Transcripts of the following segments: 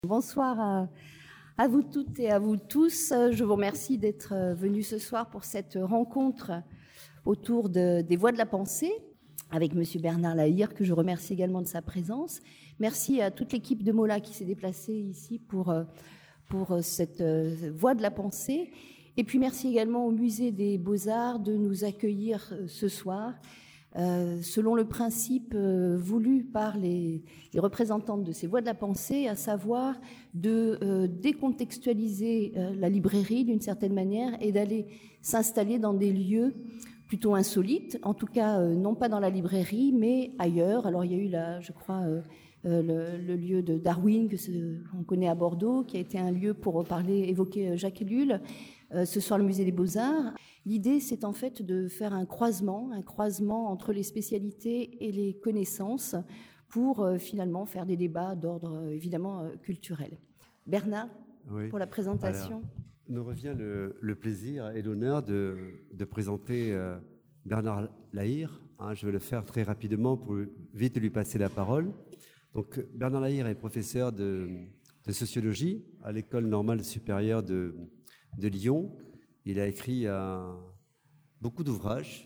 Bonsoir à vous toutes et à vous tous. Je vous remercie d'être venus ce soir pour cette rencontre autour des voies de la pensée avec Monsieur Bernard Lahire, que je remercie également de sa présence. Merci à toute l'équipe de Mola qui s'est déplacée ici pour cette voie de la pensée. Et puis merci également au Musée des Beaux-Arts de nous accueillir ce soir. Selon le principe voulu par les représentantes de ces voies de la pensée, à savoir de décontextualiser la librairie d'une certaine manière et d'aller s'installer dans des lieux plutôt insolites, en tout cas non pas dans la librairie, mais ailleurs. Alors il y a eu, je crois, le lieu de Darwin, qu'on connaît à Bordeaux, qui a été un lieu pour évoquer Jacques Ellul. Ce soir, le Musée des Beaux-Arts. L'idée, c'est en fait de faire un croisement entre les spécialités et les connaissances pour finalement faire des débats d'ordre évidemment culturel. Bernard, oui, pour la présentation. Alors, nous revient le plaisir et l'honneur de présenter Bernard Lahire. Je vais le faire très rapidement pour vite lui passer la parole. Donc, Bernard Lahire est professeur de sociologie à l'École normale supérieure de Lyon. Il a écrit beaucoup d'ouvrages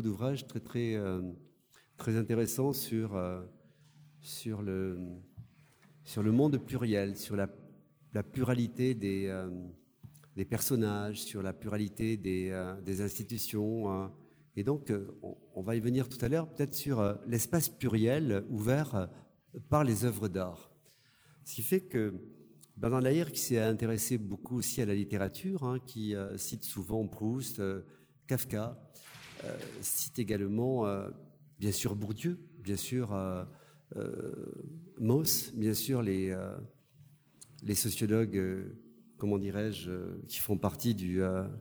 très intéressants sur le monde pluriel, sur la pluralité des personnages, sur la pluralité des institutions. Et donc, on va y venir tout à l'heure, peut-être sur l'espace pluriel ouvert par les œuvres d'art. Ce qui fait que Bernard Lahire, qui s'est intéressé beaucoup aussi à la littérature, qui cite souvent Proust, Kafka, cite également, bien sûr, Bourdieu, bien sûr, Mauss, bien sûr, les sociologues, comment dirais-je, qui font partie du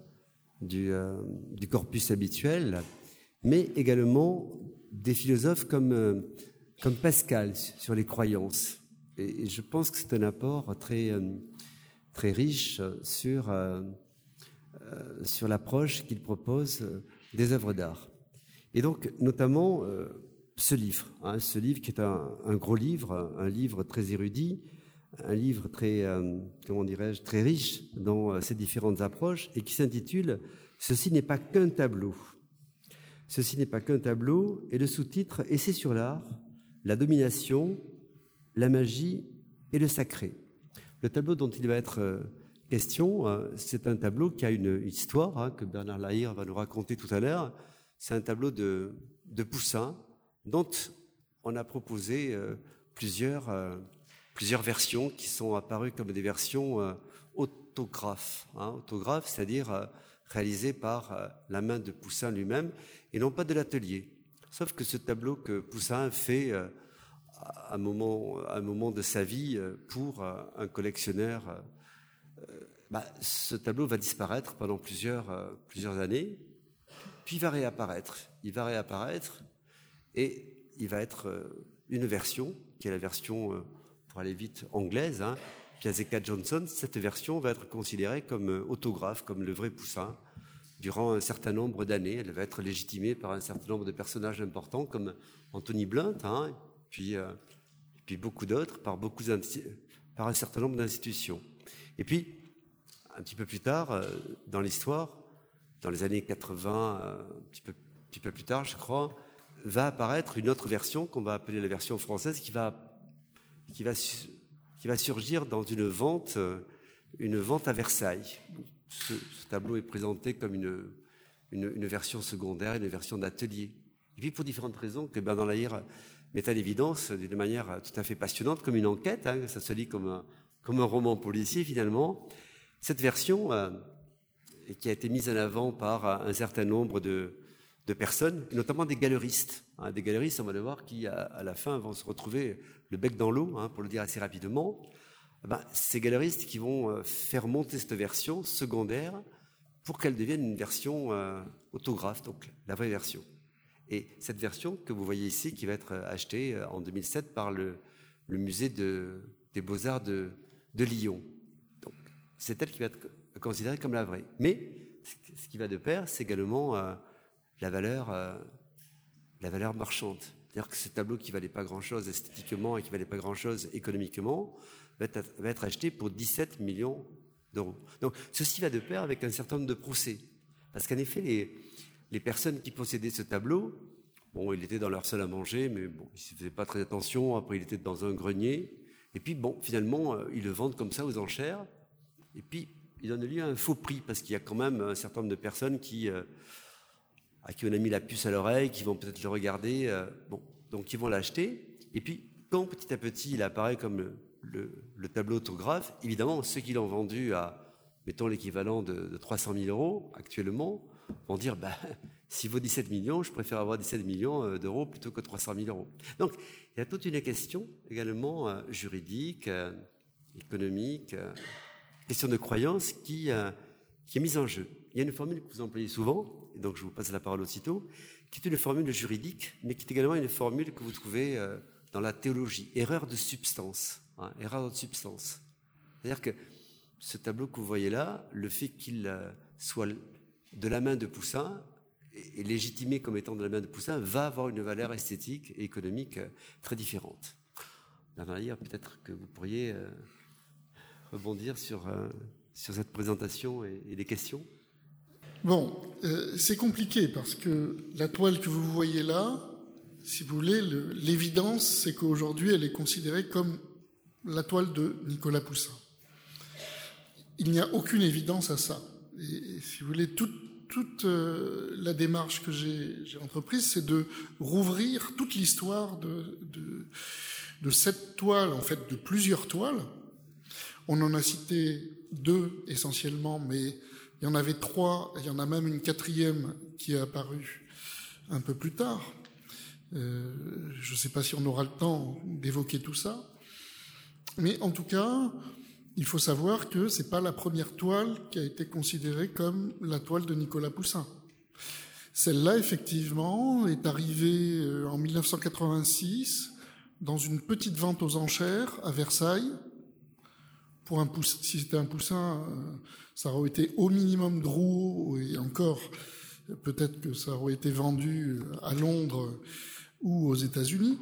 corpus habituel, mais également des philosophes comme Pascal sur les croyances. Et je pense que c'est un apport très riche sur l'approche qu'il propose des œuvres d'art. Et donc, notamment, ce livre qui est un gros livre, un livre très érudit, un livre très, très riche dans ses différentes approches, et qui s'intitule « Ceci n'est pas qu'un tableau ». Ceci n'est pas qu'un tableau, et le sous-titre « Essai sur l'art, la domination, la magie et le sacré ». Le tableau dont il va être question, c'est un tableau qui a une histoire que Bernard Lahire va nous raconter tout à l'heure. C'est un tableau de Poussin dont on a proposé plusieurs versions qui sont apparues comme des versions autographes. Autographes, c'est-à-dire réalisées par la main de Poussin lui-même et non pas de l'atelier. Sauf que ce tableau que Poussin fait à un moment de sa vie pour un collectionneur, ce tableau va disparaître pendant plusieurs années, puis il va réapparaître et il va être une version qui est la version, pour aller vite, anglaise, Piazzecca Johnson. Cette version va être considérée comme autographe, comme le vrai Poussin, durant un certain nombre d'années. Elle va être légitimée par un certain nombre de personnages importants comme Anthony Blunt, puis beaucoup d'autres, par un certain nombre d'institutions. Et puis, un petit peu plus tard, dans l'histoire, dans les années 80, un petit peu plus tard, je crois, va apparaître une autre version qu'on va appeler la version française, qui va surgir dans une vente à Versailles. Ce tableau est présenté comme une version secondaire, une version d'atelier. Et puis, pour différentes raisons que Bernard Lahire met à l'évidence d'une manière tout à fait passionnante, comme une enquête, ça se lit comme un roman policier finalement. Cette version, qui a été mise en avant par un certain nombre de personnes, notamment des galeristes. Des galeristes, on va le voir, qui à la fin vont se retrouver le bec dans l'eau, pour le dire assez rapidement. Ces galeristes qui vont faire monter cette version secondaire pour qu'elle devienne une version autographe, donc la vraie version. Et cette version que vous voyez ici, qui va être achetée en 2007 par le musée des Beaux-Arts de Lyon. Donc, c'est elle qui va être considérée comme la vraie. Mais ce qui va de pair, c'est également la valeur marchande. C'est-à-dire que ce tableau qui valait pas grand-chose esthétiquement et qui valait pas grand-chose économiquement, va être acheté pour 17 millions d'euros. Donc, ceci va de pair avec un certain nombre de procès. Parce qu'en effet, les personnes qui possédaient ce tableau, bon, il était dans leur salle à manger, mais bon, ils ne faisaient pas très attention. Après, il était dans un grenier. Et puis, bon, finalement, ils le vendent comme ça aux enchères. Et puis, il donne lieu à un faux prix, parce qu'il y a quand même un certain nombre de personnes à qui on a mis la puce à l'oreille, qui vont peut-être le regarder. Bon, donc, ils vont l'acheter. Et puis, quand petit à petit, il apparaît comme le tableau autographe, évidemment, ceux qui l'ont vendu à, mettons, l'équivalent de 300 000 euros actuellement, vont dire, s'il vaut 17 millions, je préfère avoir 17 millions d'euros plutôt que 300 000 euros. Donc, il y a toute une question également juridique, économique, question de croyance qui est mise en jeu. Il y a une formule que vous employez souvent, et donc je vous passe la parole aussitôt, qui est une formule juridique, mais qui est également une formule que vous trouvez dans la théologie, erreur de substance. Erreur de substance. C'est-à-dire que ce tableau que vous voyez là, le fait qu'il soit de la main de Poussin et légitimé comme étant de la main de Poussin va avoir une valeur esthétique et économique très différente. D'ailleurs, peut-être que vous pourriez rebondir sur cette présentation et les questions. Bon, c'est compliqué parce que la toile que vous voyez là, si vous voulez, l'évidence, c'est qu'aujourd'hui, elle est considérée comme la toile de Nicolas Poussin. Il n'y a aucune évidence à ça. Et si vous voulez, toute la démarche que j'ai entreprise, c'est de rouvrir toute l'histoire de cette toile, en fait, de plusieurs toiles. On en a cité 2 essentiellement, mais il y en avait 3, il y en a même une 4e qui est apparue un peu plus tard. Je ne sais pas si on aura le temps d'évoquer tout ça. Mais en tout cas, il faut savoir que ce n'est pas la première toile qui a été considérée comme la toile de Nicolas Poussin. Celle-là, effectivement, est arrivée en 1986 dans une petite vente aux enchères à Versailles. Si c'était un Poussin, ça aurait été au minimum Drouot, et encore, peut-être que ça aurait été vendu à Londres ou aux États-Unis.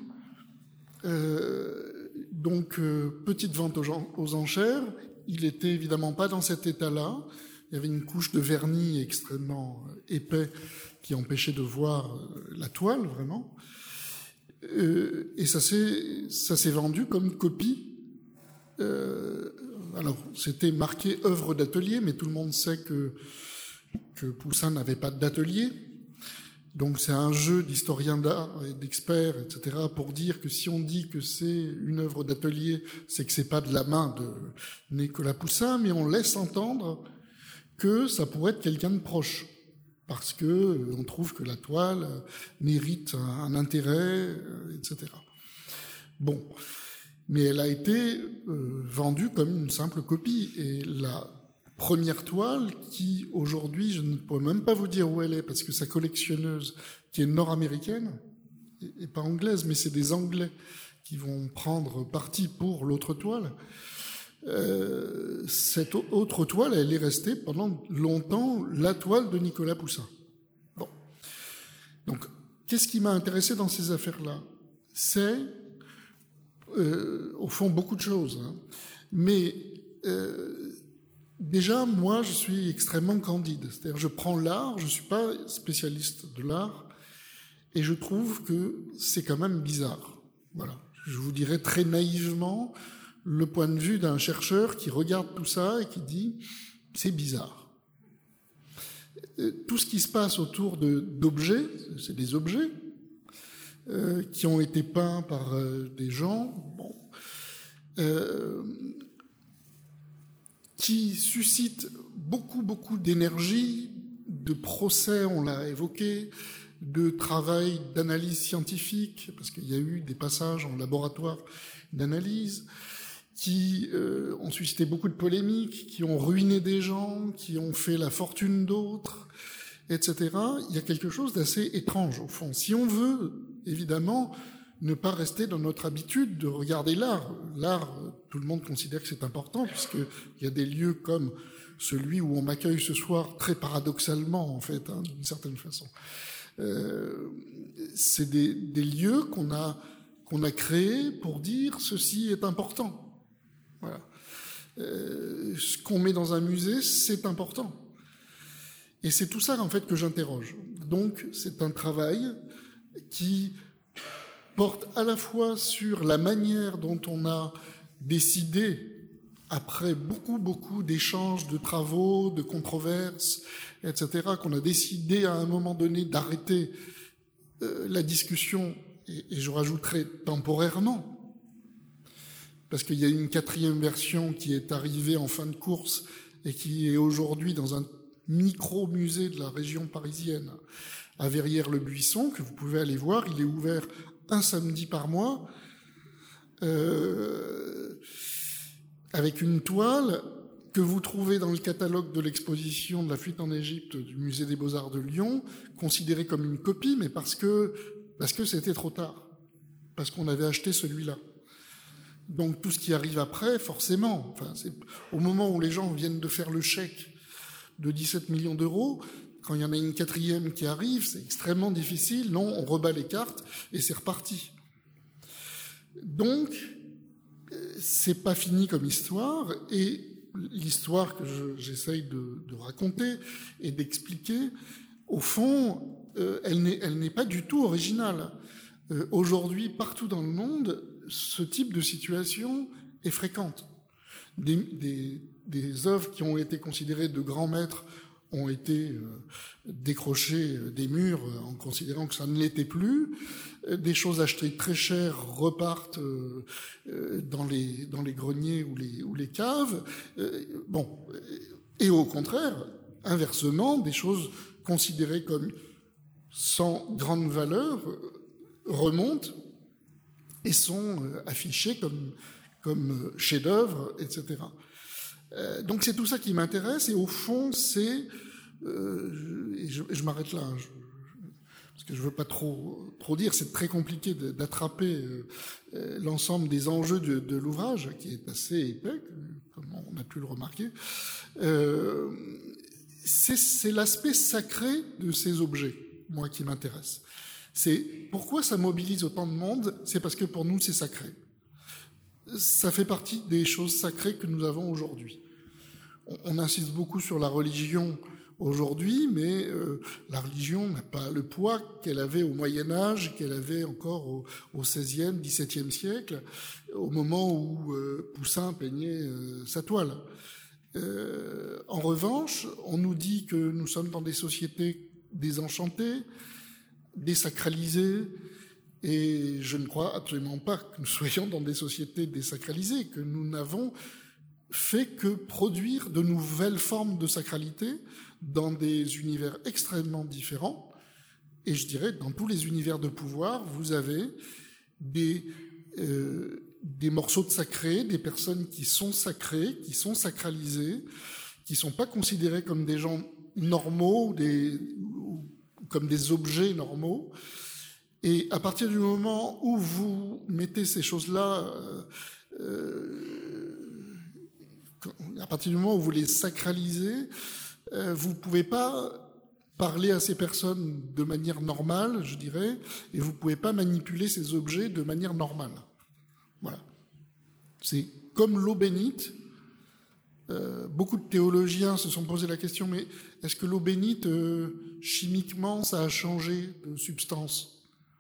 Donc, petite vente aux enchères. Il n'était évidemment pas dans cet état-là. Il y avait une couche de vernis extrêmement épais qui empêchait de voir la toile, vraiment. Et ça s'est vendu comme copie. Alors, c'était marqué œuvre d'atelier, mais tout le monde sait que Poussin n'avait pas d'atelier. Donc c'est un jeu d'historiens d'art et d'experts, etc., pour dire que si on dit que c'est une œuvre d'atelier, c'est que c'est pas de la main de Nicolas Poussin, mais on laisse entendre que ça pourrait être quelqu'un de proche, parce que on trouve que la toile mérite un intérêt, etc. Bon, mais elle a été vendue comme une simple copie, et la première toile qui, aujourd'hui, je ne pourrais même pas vous dire où elle est, parce que sa collectionneuse, qui est nord-américaine, et pas anglaise, mais c'est des Anglais qui vont prendre parti pour l'autre toile, cette autre toile, elle est restée pendant longtemps la toile de Nicolas Poussin. Bon. Donc, qu'est-ce qui m'a intéressé dans ces affaires-là ? C'est, au fond, beaucoup de choses. Hein. Mais... déjà, moi, je suis extrêmement candide. C'est-à-dire, je prends l'art, je ne suis pas spécialiste de l'art, et je trouve que c'est quand même bizarre. Voilà. Je vous dirais très naïvement le point de vue d'un chercheur qui regarde tout ça et qui dit « c'est bizarre ». Tout ce qui se passe autour d'objets, c'est des objets qui ont été peints par des gens... Bon, qui suscite beaucoup d'énergie, de procès, on l'a évoqué, de travail, d'analyse scientifique, parce qu'il y a eu des passages en laboratoire d'analyse, qui ont suscité beaucoup de polémiques, qui ont ruiné des gens, qui ont fait la fortune d'autres, etc. Il y a quelque chose d'assez étrange, au fond. Si on veut, évidemment, ne pas rester dans notre habitude de regarder l'art. L'art, tout le monde considère que c'est important, puisqu'il y a des lieux comme celui où on m'accueille ce soir, très paradoxalement, en fait, hein, d'une certaine façon. C'est des lieux qu'on a créés pour dire « ceci est important ». Voilà. Ce qu'on met dans un musée, c'est important. Et c'est tout ça, en fait, que j'interroge. Donc, c'est un travail qui porte à la fois sur la manière dont on a décidé, après beaucoup d'échanges, de travaux, de controverses, etc., qu'on a décidé à un moment donné d'arrêter la discussion, et je rajouterai temporairement, parce qu'il y a une 4e version qui est arrivée en fin de course et qui est aujourd'hui dans un micro-musée de la région parisienne, à Verrières-le-Buisson, que vous pouvez aller voir. Il est ouvert un samedi par mois, avec une toile que vous trouvez dans le catalogue de l'exposition de la fuite en Égypte du Musée des Beaux-Arts de Lyon, considérée comme une copie, mais parce que c'était trop tard, parce qu'on avait acheté celui-là. Donc tout ce qui arrive après, forcément, c'est au moment où les gens viennent de faire le chèque de 17 millions d'euros, quand il y en a une 4e qui arrive, c'est extrêmement difficile. Non, on rebat les cartes et c'est reparti. Donc, c'est pas fini comme histoire, et l'histoire que j'essaye de raconter et d'expliquer, au fond, elle n'est pas du tout originale. Aujourd'hui, partout dans le monde, ce type de situation est fréquente. Des œuvres qui ont été considérées de grands maîtres ont été décrochées des murs en considérant que ça ne l'était plus. Des choses achetées très chères repartent dans les greniers ou les caves. Et au contraire, inversement, des choses considérées comme sans grande valeur remontent et sont affichées comme chefs-d'œuvre, etc. Donc c'est tout ça qui m'intéresse, et au fond c'est, et je m'arrête là, parce que je veux pas trop dire, c'est très compliqué d'attraper l'ensemble des enjeux de l'ouvrage, qui est assez épais, comme on a pu le remarquer. C'est l'aspect sacré de ces objets, moi, qui m'intéresse. C'est pourquoi ça mobilise autant de monde, c'est parce que pour nous c'est sacré. Ça fait partie des choses sacrées que nous avons aujourd'hui. On insiste beaucoup sur la religion aujourd'hui, mais la religion n'a pas le poids qu'elle avait au Moyen-Âge, qu'elle avait encore au XVIe, XVIIe siècle, au moment où Poussin peignait sa toile. En revanche, on nous dit que nous sommes dans des sociétés désenchantées, désacralisées, et je ne crois absolument pas que nous soyons dans des sociétés désacralisées, que nous n'avons fait que produire de nouvelles formes de sacralité dans des univers extrêmement différents. Et je dirais, dans tous les univers de pouvoir, vous avez des morceaux de sacré, des personnes qui sont sacrées, qui sont sacralisées, qui ne sont pas considérées comme des gens normaux, ou comme des objets normaux. Et à partir du moment où vous mettez ces choses-là, à partir du moment où vous les sacralisez, vous ne pouvez pas parler à ces personnes de manière normale, je dirais, et vous ne pouvez pas manipuler ces objets de manière normale. Voilà. C'est comme l'eau bénite. Beaucoup de théologiens se sont posé la question, mais est-ce que l'eau bénite, chimiquement, ça a changé de substance ?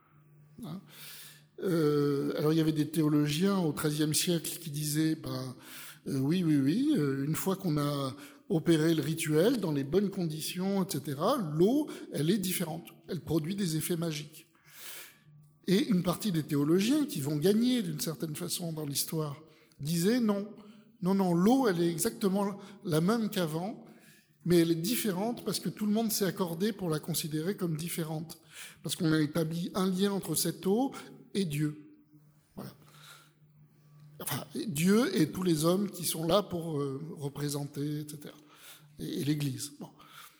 Alors il y avait des théologiens au XIIIe siècle qui disaient oui, une fois qu'on a opéré le rituel dans les bonnes conditions, etc., l'eau, elle est différente, elle produit des effets magiques. Et une partie des théologiens qui vont gagner d'une certaine façon dans l'histoire disaient non, l'eau, elle est exactement la même qu'avant, mais elle est différente parce que tout le monde s'est accordé pour la considérer comme différente. Parce qu'on a établi un lien entre cette eau et Dieu. Voilà. Enfin, Dieu et tous les hommes qui sont là pour représenter, etc. Et l'Église. Bon.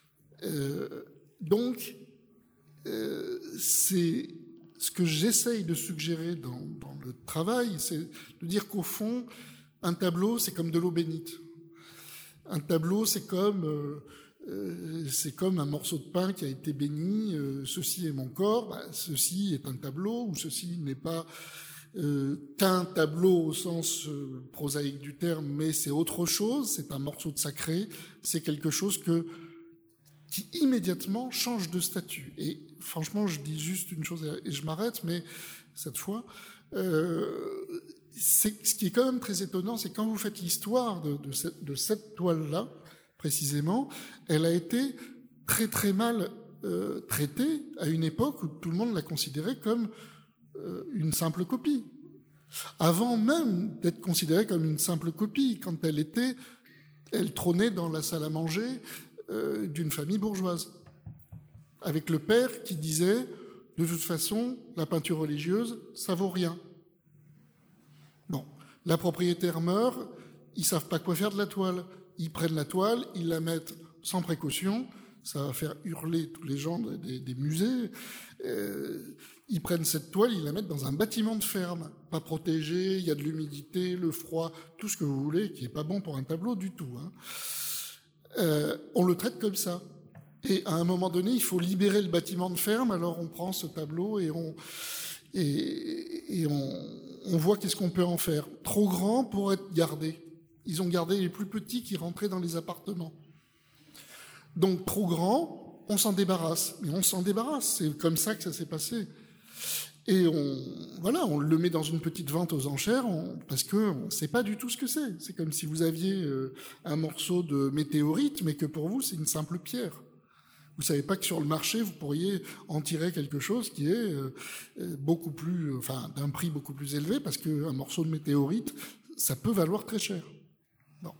Donc, c'est ce que j'essaye de suggérer dans le travail, c'est de dire qu'au fond, un tableau, c'est comme de l'eau bénite. Un tableau, c'est comme un morceau de pain qui a été béni. Ceci est mon corps. Ceci est un tableau, ou ceci n'est pas qu'un tableau au sens prosaïque du terme, mais c'est autre chose, c'est un morceau de sacré, c'est quelque chose qui immédiatement change de statut. Et franchement, je dis juste une chose et je m'arrête, mais cette fois, ce qui est quand même très étonnant, c'est quand vous faites l'histoire de cette toile-là, précisément, elle a été très très mal traitée à une époque où tout le monde la considérait comme une simple copie. Avant même d'être considérée comme une simple copie, quand elle trônait dans la salle à manger d'une famille bourgeoise, avec le père qui disait « de toute façon, la peinture religieuse, ça vaut rien ». Bon, la propriétaire meurt, ils savent pas quoi faire de la toile. Ils prennent la toile, ils la mettent sans précaution, ça va faire hurler tous les gens des musées. Ils prennent cette toile, ils la mettent dans un bâtiment de ferme, pas protégé, il y a de l'humidité, le froid, tout ce que vous voulez, qui est pas bon pour un tableau du tout. On le traite comme ça. Et à un moment donné, il faut libérer le bâtiment de ferme, alors on prend ce tableau et on voit qu'est-ce qu'on peut en faire. Trop grand pour être gardé. Ils ont gardé les plus petits qui rentraient dans les appartements. Donc trop grand, on s'en débarrasse. Mais on s'en débarrasse, c'est comme ça que ça s'est passé. Et on le met dans une petite vente aux enchères parce qu'on ne sait pas du tout ce que c'est. C'est comme si vous aviez un morceau de météorite, mais que pour vous, c'est une simple pierre. Vous ne savez pas que sur le marché, vous pourriez en tirer quelque chose qui est d'un prix beaucoup plus élevé, parce qu'un morceau de météorite, ça peut valoir très cher. Bon.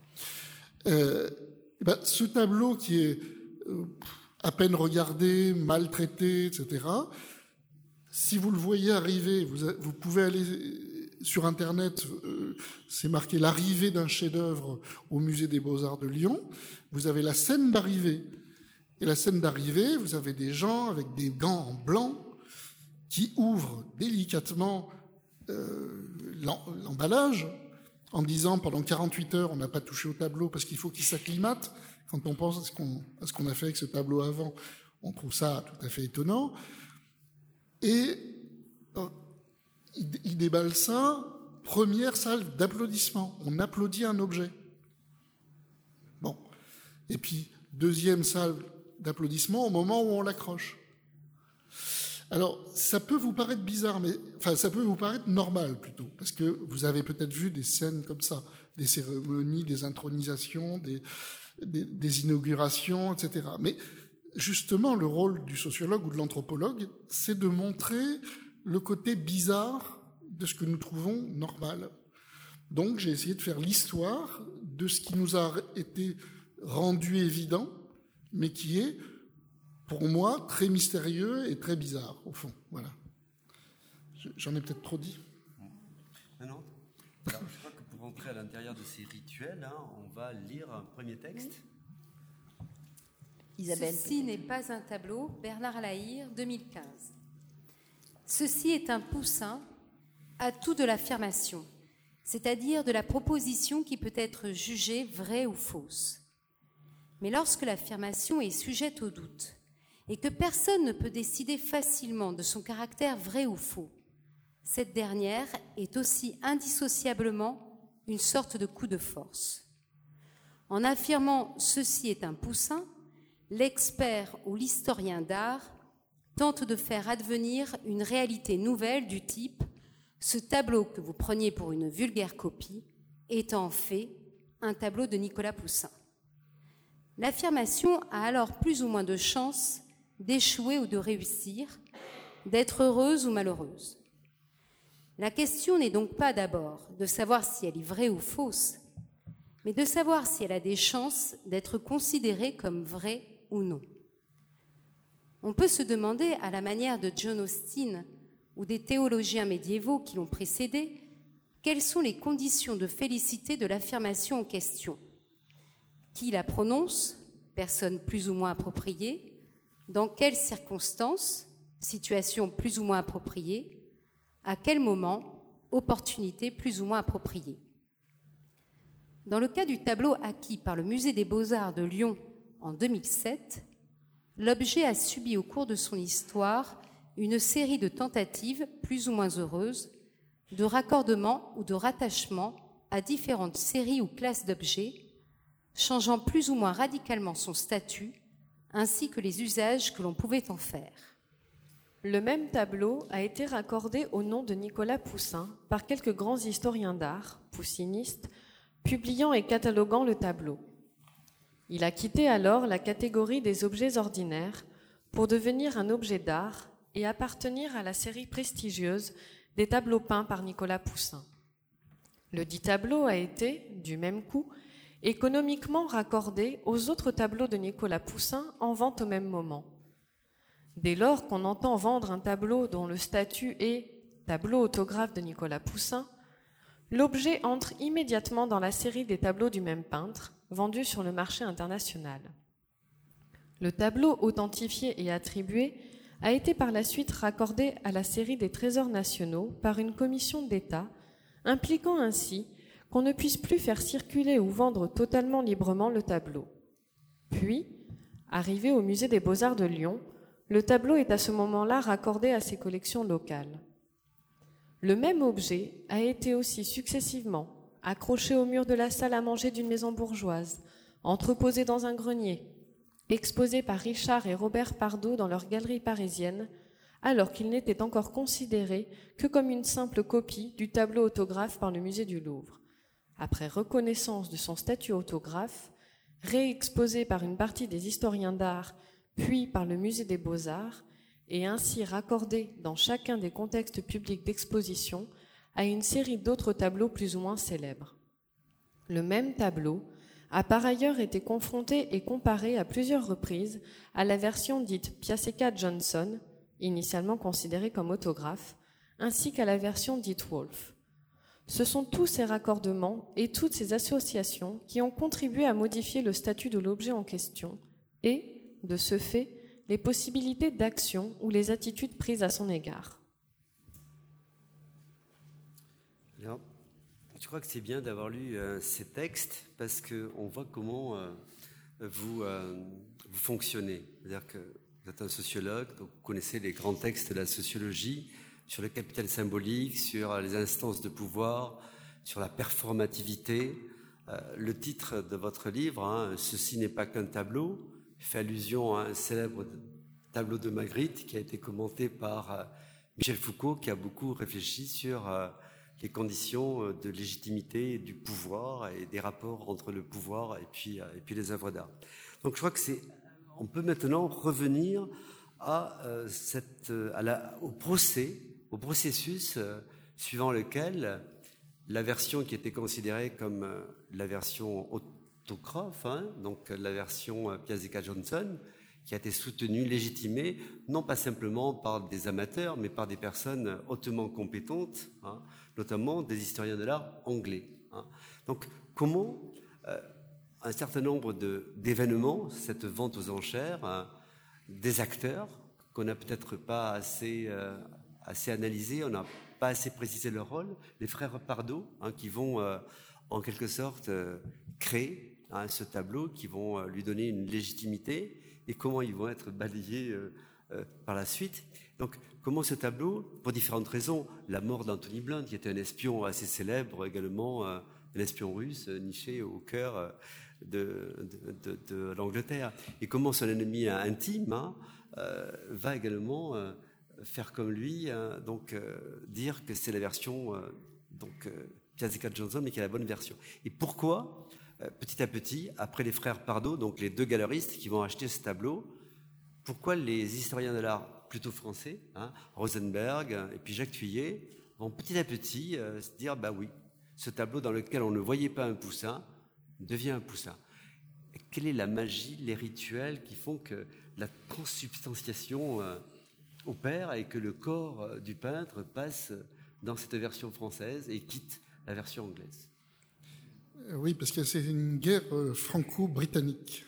Ce tableau qui est à peine regardé, maltraité, etc., si vous le voyez arriver, vous pouvez aller sur Internet, c'est marqué l'arrivée d'un chef-d'œuvre au musée des Beaux-Arts de Lyon. Vous avez la scène d'arrivée. Et la scène d'arrivée, vous avez des gens avec des gants en blanc qui ouvrent délicatement l'emballage en disant pendant 48 heures, on n'a pas touché au tableau parce qu'il faut qu'il s'acclimate. Quand on pense à ce qu'on a fait avec ce tableau avant, on trouve ça tout à fait étonnant. Et il déballe ça, première salle d'applaudissements. On applaudit un objet. Bon. Et puis, deuxième salle d'applaudissements au moment où on l'accroche. Alors, ça peut vous paraître bizarre, ça peut vous paraître normal plutôt, parce que vous avez peut-être vu des scènes comme ça, des cérémonies, des intronisations, des inaugurations, etc. Mais justement, le rôle du sociologue ou de l'anthropologue, c'est de montrer le côté bizarre de ce que nous trouvons normal. Donc, j'ai essayé de faire l'histoire de ce qui nous a été rendu évident, mais qui est, pour moi, très mystérieux et très bizarre, au fond. Voilà. J'en ai peut-être trop dit. Non. Alors, je crois que pour entrer à l'intérieur de ces rituels, on va lire un premier texte. Isabelle. Ceci n'est pas un tableau, Bernard Lahire, 2015. Ceci est un poussin à tout de l'affirmation, c'est-à-dire de la proposition qui peut être jugée vraie ou fausse. Mais lorsque l'affirmation est sujette au doute et que personne ne peut décider facilement de son caractère vrai ou faux, cette dernière est aussi indissociablement une sorte de coup de force. En affirmant « ceci est un poussin », l'expert ou l'historien d'art tente de faire advenir une réalité nouvelle du type « ce tableau que vous preniez pour une vulgaire copie est en fait un tableau de Nicolas Poussin ». L'affirmation a alors plus ou moins de chances d'échouer ou de réussir, d'être heureuse ou malheureuse. La question n'est donc pas d'abord de savoir si elle est vraie ou fausse, mais de savoir si elle a des chances d'être considérée comme vraie ou non. On peut se demander, à la manière de John Austin ou des théologiens médiévaux qui l'ont précédé, quelles sont les conditions de félicité de l'affirmation en question. Qui la prononce? Personne plus ou moins appropriée. Dans quelles circonstances? Situation plus ou moins appropriée. À quel moment? Opportunité plus ou moins appropriée. Dans le cas du tableau acquis par le Musée des Beaux-Arts de Lyon en 2007, l'objet a subi au cours de son histoire une série de tentatives plus ou moins heureuses, de raccordement ou de rattachement à différentes séries ou classes d'objets, changeant plus ou moins radicalement son statut, ainsi que les usages que l'on pouvait en faire. Le même tableau a été raccordé au nom de Nicolas Poussin par quelques grands historiens d'art, poussinistes, publiant et cataloguant le tableau. Il a quitté alors la catégorie des objets ordinaires pour devenir un objet d'art et appartenir à la série prestigieuse des tableaux peints par Nicolas Poussin. Le dit tableau a été, du même coup, économiquement raccordé aux autres tableaux de Nicolas Poussin en vente au même moment. Dès lors qu'on entend vendre un tableau dont le statut est « tableau autographe de Nicolas Poussin », l'objet entre immédiatement dans la série des tableaux du même peintre, vendus sur le marché international. Le tableau authentifié et attribué a été par la suite raccordé à la série des trésors nationaux par une commission d'État, impliquant ainsi qu'on ne puisse plus faire circuler ou vendre totalement librement le tableau. Puis, arrivé au musée des Beaux-Arts de Lyon, le tableau est à ce moment-là raccordé à ses collections locales. Le même objet a été aussi successivement accroché au mur de la salle à manger d'une maison bourgeoise, entreposé dans un grenier, exposé par Richard et Robert Pardo dans leur galerie parisienne, alors qu'il n'était encore considéré que comme une simple copie du tableau autographe par le musée du Louvre. Après reconnaissance de son statut autographe, réexposé par une partie des historiens d'art, puis par le musée des Beaux-Arts, et ainsi raccordé dans chacun des contextes publics d'exposition à une série d'autres tableaux plus ou moins célèbres. Le même tableau a par ailleurs été confronté et comparé à plusieurs reprises à la version dite Piasecka-Johnson, initialement considérée comme autographe, ainsi qu'à la version dite Wolf. Ce sont tous ces raccordements et toutes ces associations qui ont contribué à modifier le statut de l'objet en question et, de ce fait, les possibilités d'action ou les attitudes prises à son égard. Alors, je crois que c'est bien d'avoir lu ces textes parce qu'on voit comment vous fonctionnez. C'est-à-dire que vous êtes un sociologue, donc vous connaissez les grands textes de la sociologie sur le capital symbolique, sur les instances de pouvoir, sur la performativité. Le titre de votre livre, « Ceci n'est pas qu'un tableau », fait allusion à un célèbre tableau de Magritte qui a été commenté par Michel Foucault, qui a beaucoup réfléchi sur les conditions de légitimité du pouvoir et des rapports entre le pouvoir et puis les œuvres d'art. Donc je crois que on peut maintenant revenir au processus suivant lequel la version qui était considérée comme la version autographe, donc la version Piasecka-Johnson, qui a été soutenue, légitimée, non pas simplement par des amateurs, mais par des personnes hautement compétentes, notamment des historiens de l'art anglais. Donc, comment un certain nombre d'événements, cette vente aux enchères, des acteurs qu'on n'a peut-être pas assez analysés, on n'a pas assez précisé leur rôle, les frères Pardo, qui vont en quelque sorte créer ce tableau, qui vont lui donner une légitimité, et comment ils vont être balayés par la suite. Donc, comment ce tableau, pour différentes raisons, la mort d'Anthony Blunt, qui était un espion assez célèbre également, un espion russe niché au cœur de l'Angleterre, et comment son ennemi intime va également faire comme lui, dire que c'est la version Piasecka-Johnson, mais qui est la bonne version. Et pourquoi petit à petit, après les frères Pardo, donc les deux galeristes qui vont acheter ce tableau, pourquoi les historiens de l'art plutôt français, Rosenberg et puis Jacques Thuillier, vont petit à petit se dire, oui, ce tableau dans lequel on ne voyait pas un Poussin devient un Poussin. Et quelle est la magie, les rituels qui font que la transsubstantiation opère et que le corps du peintre passe dans cette version française et quitte la version anglaise? Oui, parce que c'est une guerre franco-britannique.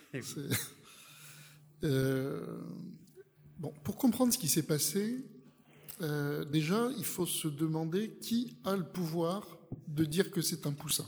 Pour comprendre ce qui s'est passé, déjà, il faut se demander qui a le pouvoir de dire que c'est un Poussin.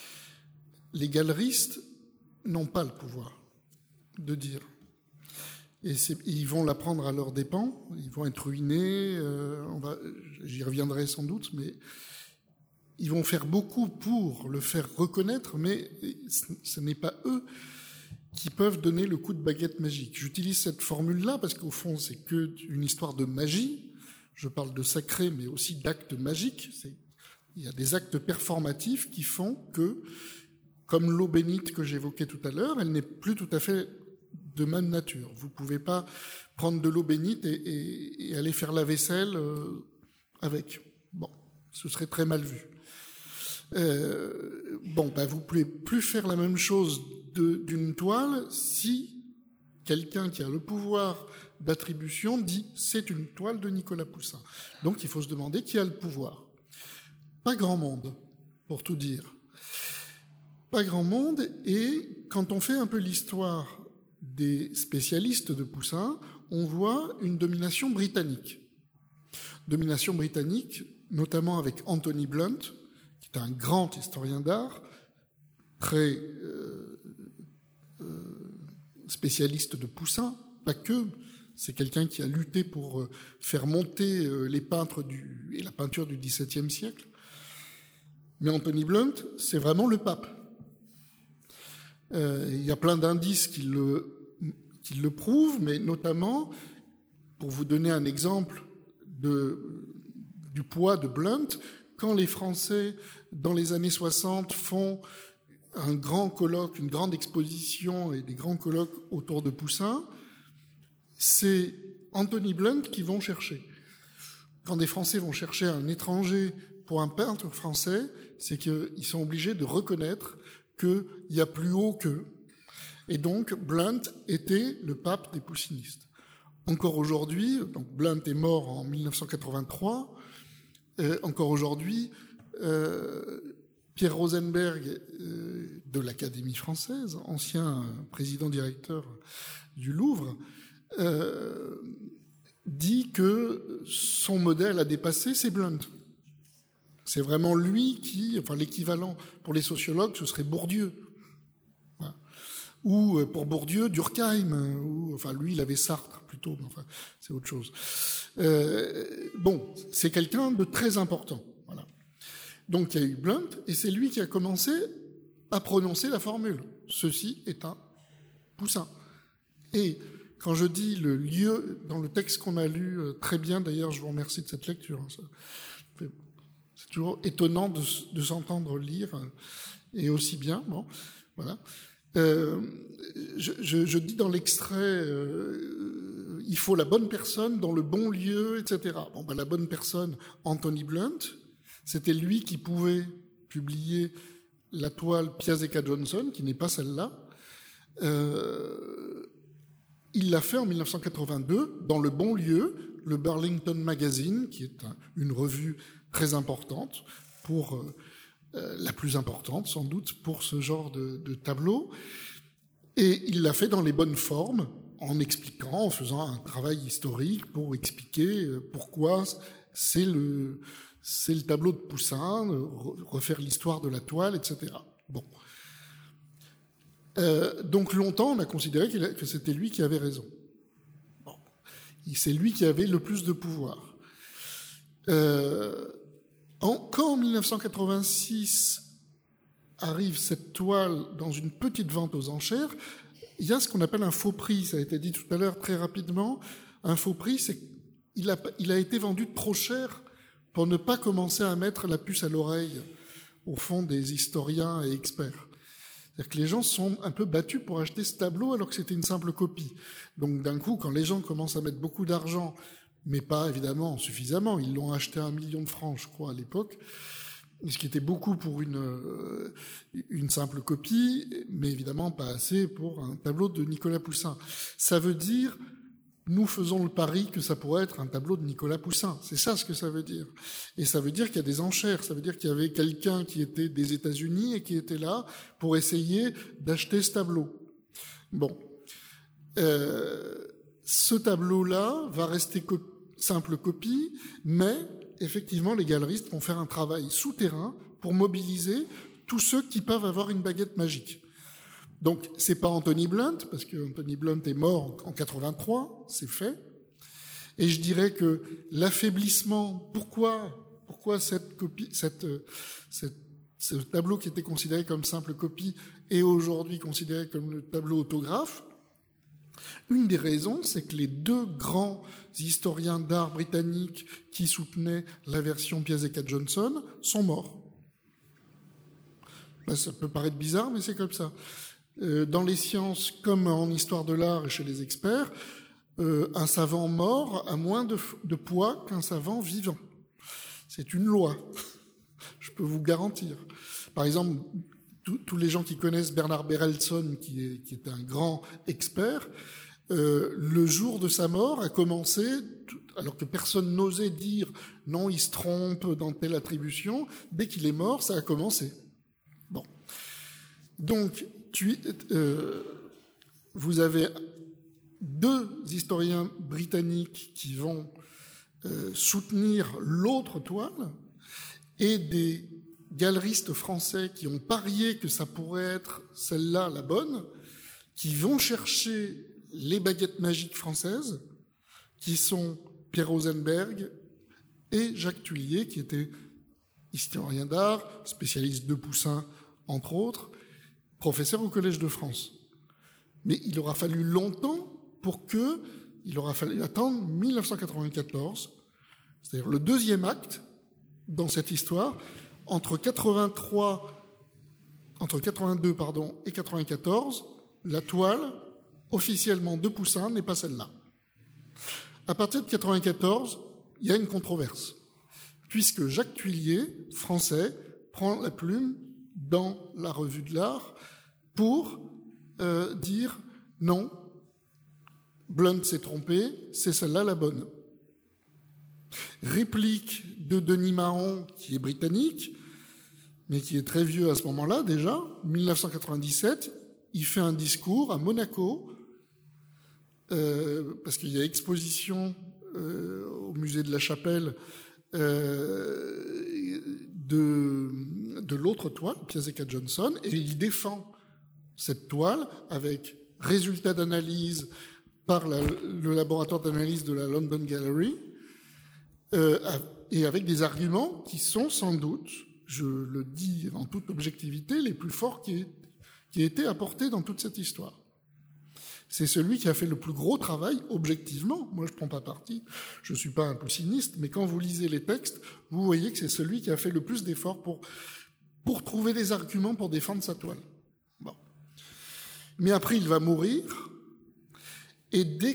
Les galeristes n'ont pas le pouvoir de dire. Et ils vont la prendre à leurs dépens, ils vont être ruinés, j'y reviendrai sans doute, mais ils vont faire beaucoup pour le faire reconnaître, mais ce n'est pas eux qui peuvent donner le coup de baguette magique. J'utilise cette formule-là parce qu'au fond, c'est qu'une histoire de magie. Je parle de sacré, mais aussi d'actes magiques. Il y a des actes performatifs qui font que, comme l'eau bénite que j'évoquais tout à l'heure, elle n'est plus tout à fait de même nature. Vous ne pouvez pas prendre de l'eau bénite et aller faire la vaisselle avec. Bon, ce serait très mal vu. Vous ne pouvez plus faire la même chose d'une toile si quelqu'un qui a le pouvoir d'attribution dit c'est une toile de Nicolas Poussin. Donc il faut se demander qui a le pouvoir. Pas grand monde, pour tout dire. Pas grand monde, et quand on fait un peu l'histoire des spécialistes de Poussin, on voit une domination britannique. Domination britannique, notamment avec Anthony Blunt, qui est un grand historien d'art, très spécialiste de Poussin, pas que, c'est quelqu'un qui a lutté pour faire monter les peintres et la peinture du XVIIe siècle. Mais Anthony Blunt, c'est vraiment le pape. Il y a plein d'indices qui le prouvent, mais notamment, pour vous donner un exemple du poids de Blunt, quand les Français, dans les années 60, font un grand colloque, une grande exposition et des grands colloques autour de Poussin, c'est Anthony Blunt qui vont chercher. Quand des Français vont chercher un étranger pour un peintre français, c'est qu'ils sont obligés de reconnaître qu'il y a plus haut qu'eux. Et donc, Blunt était le pape des poussinistes. Encore aujourd'hui, donc Blunt est mort en 1983, encore aujourd'hui, Pierre Rosenberg de l'Académie française, ancien président-directeur du Louvre, dit que son modèle à dépasser, c'est Blunt. C'est vraiment lui l'équivalent pour les sociologues, ce serait Bourdieu. Voilà. Ou pour Bourdieu, Durkheim, lui, il avait Sartre plutôt, mais enfin, c'est autre chose. C'est quelqu'un de très important. Voilà. Donc il y a eu Blunt, et c'est lui qui a commencé à prononcer la formule. Ceci est un Poussin. Et quand je dis le lieu, dans le texte qu'on a lu, très bien d'ailleurs, je vous remercie de cette lecture. C'est toujours étonnant de s'entendre lire, et aussi bien. Bon, voilà. Je dis dans l'extrait, il faut la bonne personne dans le bon lieu, etc. La bonne personne, Anthony Blunt, c'était lui qui pouvait publier la toile Piazeca Johnson, qui n'est pas celle-là. Il l'a fait en 1982 dans le bon lieu, le Burlington Magazine, qui est une revue très importante, la plus importante sans doute pour ce genre de tableau. Et il l'a fait dans les bonnes formes, en expliquant, en faisant un travail historique pour expliquer pourquoi c'est le tableau de Poussin, refaire l'histoire de la toile, etc. Bon. Donc longtemps, on a considéré que c'était lui qui avait raison. Bon. C'est lui qui avait le plus de pouvoir. Quand en 1986 arrive cette toile dans une petite vente aux enchères, il y a ce qu'on appelle un faux prix. Ça a été dit tout à l'heure très rapidement. Un faux prix, c'est qu'il a été vendu trop cher pour ne pas commencer à mettre la puce à l'oreille au fond des historiens et experts. C'est-à-dire que les gens sont un peu battus pour acheter ce tableau alors que c'était une simple copie. Donc d'un coup, quand les gens commencent à mettre beaucoup d'argent, mais pas évidemment suffisamment, ils l'ont acheté à 1 million de francs, je crois, à l'époque, ce qui était beaucoup pour une simple copie, mais évidemment pas assez pour un tableau de Nicolas Poussin. Ça veut dire, nous faisons le pari que ça pourrait être un tableau de Nicolas Poussin. C'est ça ce que ça veut dire. Et ça veut dire qu'il y a des enchères. Ça veut dire qu'il y avait quelqu'un qui était des États-Unis et qui était là pour essayer d'acheter ce tableau. Bon. Ce tableau-là va rester simple copie, mais effectivement, les galeristes vont faire un travail souterrain pour mobiliser tous ceux qui peuvent avoir une baguette magique. Donc, c'est pas Anthony Blunt, parce que Anthony Blunt est mort en 83, c'est fait. Et je dirais que l'affaiblissement, pourquoi cette copie, ce tableau qui était considéré comme simple copie est aujourd'hui considéré comme le tableau autographe. Une des raisons, c'est que les deux grands historiens d'art britanniques qui soutenaient la version Piaseca-Johnson sont morts. Là, ça peut paraître bizarre, mais c'est comme ça. Dans les sciences, comme en histoire de l'art et chez les experts, un savant mort a moins de poids qu'un savant vivant. C'est une loi, je peux vous garantir. Par exemple, tous les gens qui connaissent Bernard Berelson, qui est un grand expert, le jour de sa mort a commencé, alors que personne n'osait dire non, il se trompe dans telle attribution, dès qu'il est mort, ça a commencé. Bon. Donc, vous avez deux historiens britanniques qui vont soutenir l'autre toile et des galeristes français qui ont parié que ça pourrait être celle-là la bonne, qui vont chercher les baguettes magiques françaises, qui sont Pierre Rosenberg et Jacques Thuillier, qui était historien d'art, spécialiste de Poussin, entre autres, professeur au Collège de France. Mais il aura fallu longtemps il aura fallu attendre 1994, c'est-à-dire le deuxième acte dans cette histoire, entre 82 et 94, la toile officiellement de Poussin n'est pas celle-là. À partir de 94, il y a une controverse, puisque Jacques Thuillier, français, prend la plume dans la Revue de l'Art pour dire non, Blunt s'est trompé, c'est celle-là la bonne. Réplique de Denis Mahon, qui est britannique, mais qui est très vieux à ce moment-là déjà, 1997, il fait un discours à Monaco, parce qu'il y a exposition au musée de la Chapelle de l'autre toile, Piaseca-Johnson, et il défend cette toile avec résultats d'analyse par le laboratoire d'analyse de la London Gallery, et avec des arguments qui sont sans doute, je le dis en toute objectivité, les plus forts qui aient été apportés dans toute cette histoire. C'est celui qui a fait le plus gros travail, objectivement. Moi, je ne prends pas parti, je ne suis pas un poussiniste, mais quand vous lisez les textes, vous voyez que c'est celui qui a fait le plus d'efforts pour trouver des arguments pour défendre sa toile. Bon. Mais après, il va mourir, et dès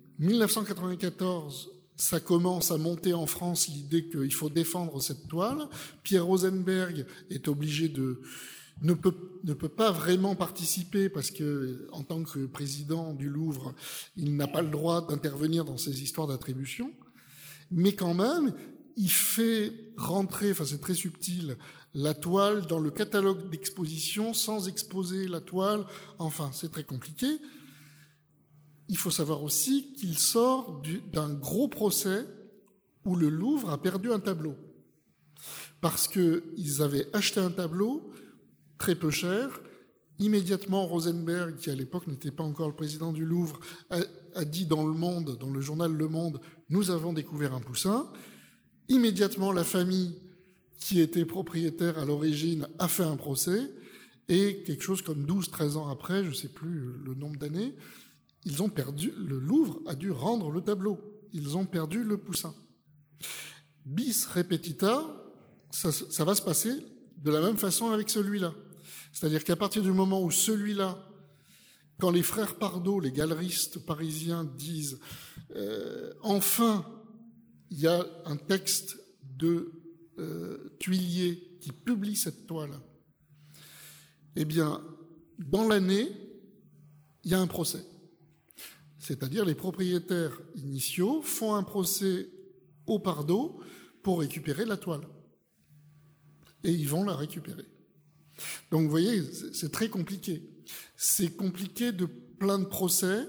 1994, ça commence à monter en France l'idée qu'il faut défendre cette toile. Pierre Rosenberg est obligé ne peut pas vraiment participer parce que, en tant que président du Louvre, il n'a pas le droit d'intervenir dans ces histoires d'attribution. Mais quand même, il fait rentrer, enfin c'est très subtil, la toile dans le catalogue d'exposition sans exposer la toile. Enfin, c'est très compliqué. Il faut savoir aussi qu'il sort d'un gros procès où le Louvre a perdu un tableau. Parce qu'ils avaient acheté un tableau très peu cher. Immédiatement, Rosenberg, qui à l'époque n'était pas encore le président du Louvre, a dit dans le journal Le Monde, nous avons découvert un Poussin. Immédiatement, la famille qui était propriétaire à l'origine a fait un procès. Et quelque chose comme 12-13 ans après, je ne sais plus le nombre d'années, ils ont perdu, le Louvre a dû rendre le tableau. Ils ont perdu le Poussin. Bis repetita, ça va se passer de la même façon avec celui-là. C'est-à-dire qu'à partir du moment où celui-là, quand les frères Pardo, les galeristes parisiens, disent enfin, il y a un texte de Thuillier qui publie cette toile, eh bien, dans l'année, il y a un procès. C'est-à-dire les propriétaires initiaux font un procès au Pardo pour récupérer la toile. Et ils vont la récupérer. Donc vous voyez, c'est très compliqué. C'est compliqué de plein de procès.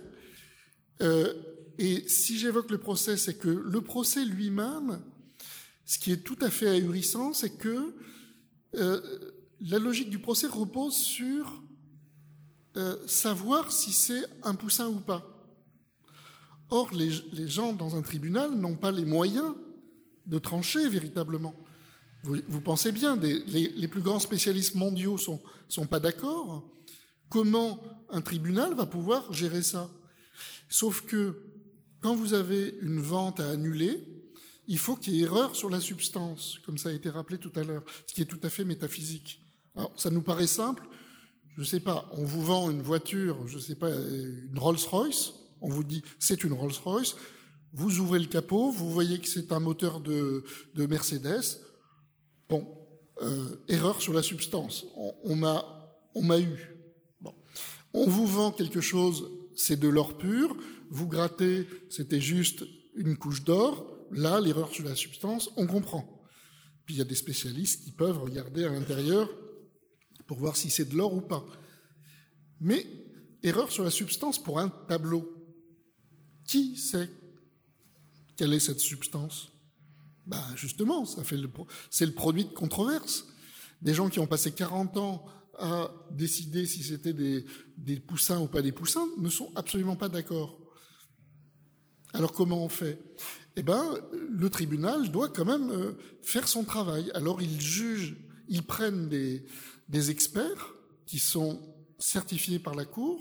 Et si j'évoque le procès, c'est que le procès lui-même, ce qui est tout à fait ahurissant, c'est que la logique du procès repose sur savoir si c'est un poussin ou pas. Or, les gens dans un tribunal n'ont pas les moyens de trancher véritablement. Vous pensez bien, les plus grands spécialistes mondiaux sont pas d'accord. Comment un tribunal va pouvoir gérer ça? Sauf que quand vous avez une vente à annuler, il faut qu'il y ait erreur sur la substance, comme ça a été rappelé tout à l'heure, ce qui est tout à fait métaphysique. Alors, ça nous paraît simple. Je ne sais pas, on vous vend une voiture, je ne sais pas, une Rolls-Royce, on vous dit c'est une Rolls-Royce, vous ouvrez le capot, vous voyez que c'est un moteur de Mercedes. Bon, erreur sur la substance, on m'a eu. Bon. On vous vend quelque chose, c'est de l'or pur, vous grattez, c'était juste une couche d'or, là, l'erreur sur la substance, on comprend. Puis il y a des spécialistes qui peuvent regarder à l'intérieur pour voir si c'est de l'or ou pas. Mais erreur sur la substance pour un tableau. Qui sait quelle est cette substance? Ben justement, c'est le produit de controverse. Des gens qui ont passé 40 ans à décider si c'était des poussins ou pas des poussins ne sont absolument pas d'accord. Alors comment on fait? Eh ben, le tribunal doit quand même faire son travail. Alors ils jugent, ils prennent des experts qui sont certifiés par la Cour,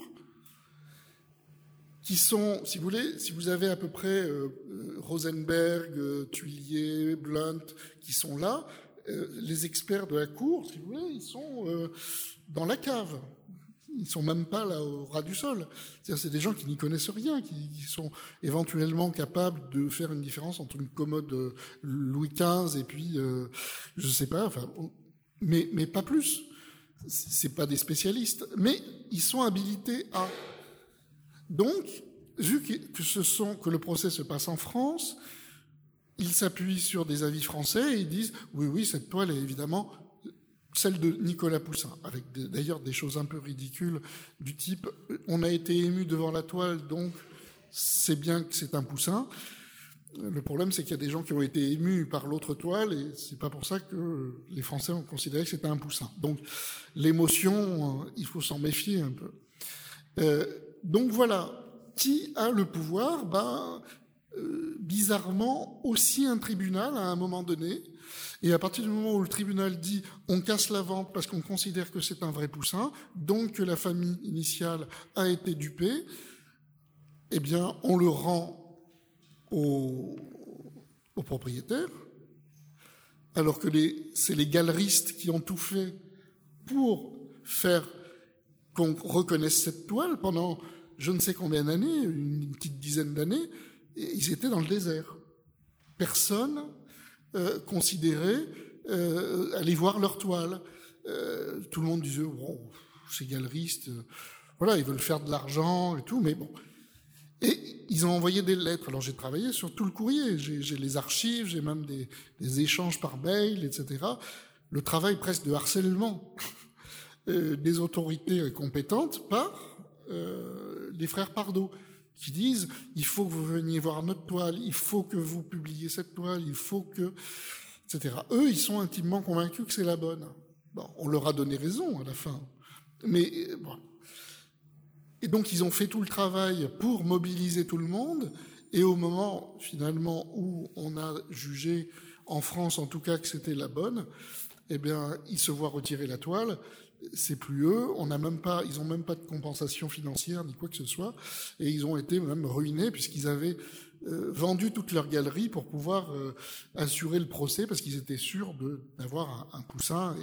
qui sont, si vous voulez, si vous avez à peu près Rosenberg, Thuillier, Blunt, qui sont là, les experts de la Cour, si vous voulez, ils sont dans la cave. Ils sont même pas là au ras du sol. C'est-à-dire, c'est des gens qui n'y connaissent rien, qui sont éventuellement capables de faire une différence entre une commode Louis XV et puis, je sais pas, enfin, mais pas plus. C'est pas des spécialistes, mais ils sont habilités à. Donc, vu que le procès se passe en France, ils s'appuient sur des avis français et ils disent oui, cette toile est évidemment celle de Nicolas Poussin, avec d'ailleurs des choses un peu ridicules du type on a été ému devant la toile, donc c'est bien que c'est un Poussin. Le problème, c'est qu'il y a des gens qui ont été émus par l'autre toile et c'est pas pour ça que les Français ont considéré que c'était un Poussin. Donc l'émotion, il faut s'en méfier un peu. Donc voilà, qui a le pouvoir? Bizarrement, aussi un tribunal à un moment donné. Et à partir du moment où le tribunal dit on casse la vente parce qu'on considère que c'est un vrai Poussin, donc que la famille initiale a été dupée, eh bien on le rend au propriétaire, alors que c'est les galeristes qui ont tout fait pour faire qu'on reconnaisse cette toile pendant je ne sais combien d'années, une petite dizaine d'années, et ils étaient dans le désert. Personne considérait aller voir leur toile. Tout le monde disait bon, ces galeristes, voilà, ils veulent faire de l'argent et tout, mais bon. Et ils ont envoyé des lettres. Alors j'ai travaillé sur tout le courrier. J'ai les archives, j'ai même des échanges par mail, etc. Le travail presque de harcèlement des autorités compétentes par les frères Pardo, qui disent il faut que vous veniez voir notre toile, il faut que vous publiez cette toile, il faut que, etc. Eux, ils sont intimement convaincus que c'est la bonne. Bon, on leur a donné raison à la fin, mais bon. Et donc ils ont fait tout le travail pour mobiliser tout le monde, et au moment finalement où on a jugé, en France en tout cas, que c'était la bonne, eh bien ils se voient retirer la toile. C'est plus eux, ils n'ont même pas de compensation financière ni quoi que ce soit, et ils ont été même ruinés puisqu'ils avaient vendu toute leur galerie pour pouvoir assurer le procès parce qu'ils étaient sûrs d'avoir un Poussin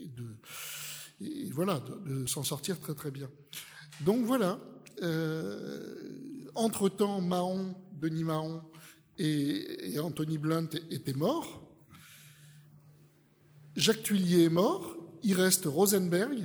et voilà, de s'en sortir très très bien. Donc voilà, entre-temps, Denis Mahon et Anthony Blunt étaient morts, Jacques Thuillier est mort, il reste Rosenberg,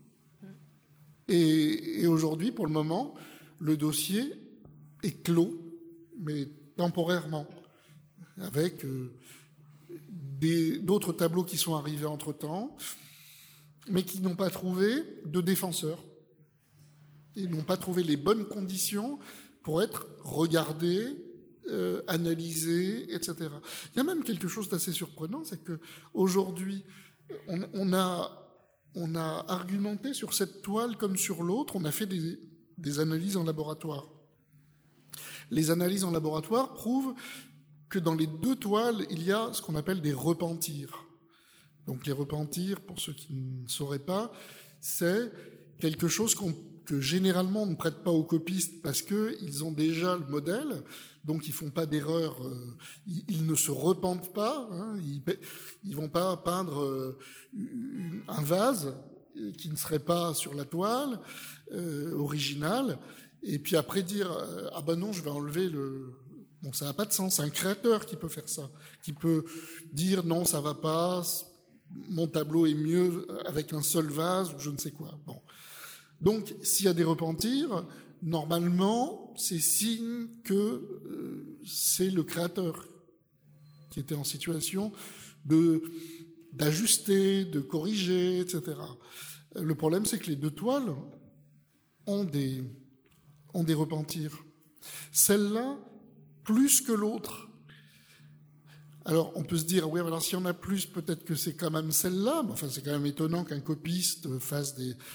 et aujourd'hui, pour le moment, le dossier est clos, mais temporairement, avec d'autres tableaux qui sont arrivés entre-temps, mais qui n'ont pas trouvé de défenseurs. Ils n'ont pas trouvé les bonnes conditions pour être regardés, analysés, etc. Il y a même quelque chose d'assez surprenant, c'est qu'aujourd'hui, on a on a argumenté sur cette toile comme sur l'autre, on a fait des analyses en laboratoire. Les analyses en laboratoire prouvent que dans les deux toiles, il y a ce qu'on appelle des repentirs. Donc les repentirs, pour ceux qui ne sauraient pas, c'est quelque chose que généralement on ne prête pas aux copistes parce qu'ils ont déjà le modèle, donc ils font pas d'erreur, ils ne se repentent pas, hein, ils vont pas peindre un vase qui ne serait pas sur la toile originale, et puis après dire ah ben non, je vais enlever le... Bon, ça n'a pas de sens, c'est un créateur qui peut faire ça, qui peut dire non, ça va pas, mon tableau est mieux avec un seul vase, ou je ne sais quoi. Bon. Donc, s'il y a des repentirs, normalement, c'est signe que c'est le créateur qui était en situation d'ajuster, de corriger, etc. Le problème, c'est que les deux toiles ont des repentirs. Celle-là, plus que l'autre. Alors, on peut se dire, oui, alors si on a plus, peut-être que c'est quand même celle-là. Mais enfin, c'est quand même étonnant qu'un copiste fasse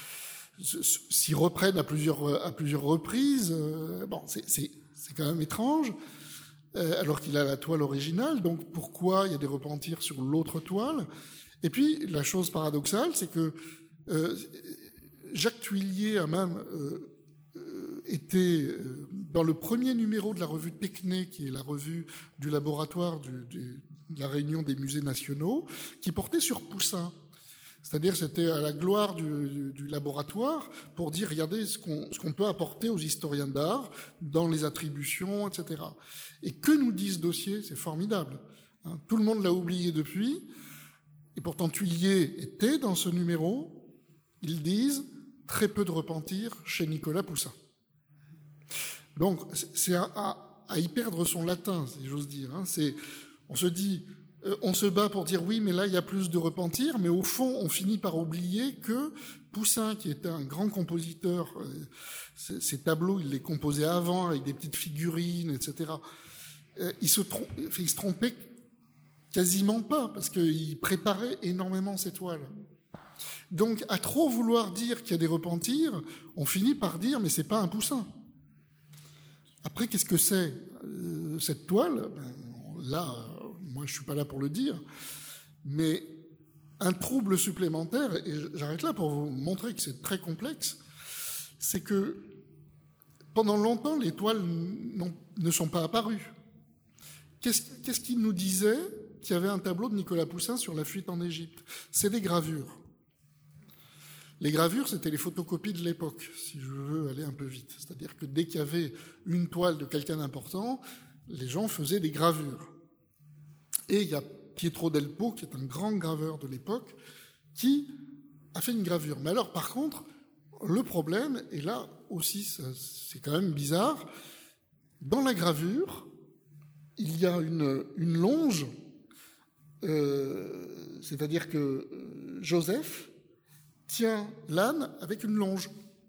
s'y reprenne à plusieurs reprises. Bon, c'est quand même étrange, alors qu'il a la toile originale. Donc, pourquoi il y a des repentirs sur l'autre toile? Et puis, la chose paradoxale, c'est que Jacques Thuillier a même était dans le premier numéro de la revue Techné, qui est la revue du laboratoire de la Réunion des musées nationaux, qui portait sur Poussin. C'est-à-dire c'était à la gloire du laboratoire pour dire, regardez ce qu'on peut apporter aux historiens d'art dans les attributions, etc. Et que nous dit ce dossier? C'est formidable. Hein, tout le monde l'a oublié depuis, et pourtant Thuillier était dans ce numéro. Ils disent très peu de repentir chez Nicolas Poussin. Donc, c'est à y perdre son latin, si j'ose dire. Hein. On se dit, on se bat pour dire oui, mais là, il y a plus de repentir, mais au fond, on finit par oublier que Poussin, qui était un grand compositeur, ses tableaux, il les composait avant, avec des petites figurines, etc., il se trompait quasiment pas, parce qu'il préparait énormément ses toiles. Donc, à trop vouloir dire qu'il y a des repentirs, on finit par dire, mais c'est pas un Poussin. Après, qu'est-ce que c'est cette toile? Là, moi, je suis pas là pour le dire, mais un trouble supplémentaire, et j'arrête là pour vous montrer que c'est très complexe, c'est que pendant longtemps, les toiles ne sont pas apparues. Qu'est-ce qui nous disait qu'il y avait un tableau de Nicolas Poussin sur la fuite en Égypte? C'est des gravures. Les gravures, c'était les photocopies de l'époque, si je veux aller un peu vite. C'est-à-dire que dès qu'il y avait une toile de quelqu'un d'important, les gens faisaient des gravures. Et il y a Pietro del Po, qui est un grand graveur de l'époque, qui a fait une gravure. Mais alors, par contre, le problème, et là aussi, c'est quand même bizarre, dans la gravure, il y a une longe, c'est-à-dire que Joseph tient l'âne avec une longe.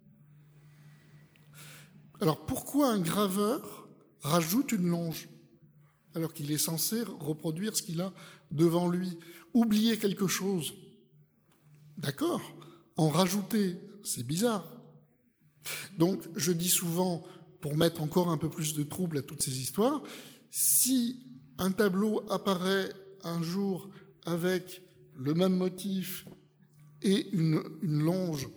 Alors pourquoi un graveur rajoute une longe alors qu'il est censé reproduire ce qu'il a devant lui? Oublier quelque chose, d'accord, en rajouter, c'est bizarre. Donc je dis souvent, pour mettre encore un peu plus de trouble à toutes ces histoires, si un tableau apparaît un jour avec le même motif et une longe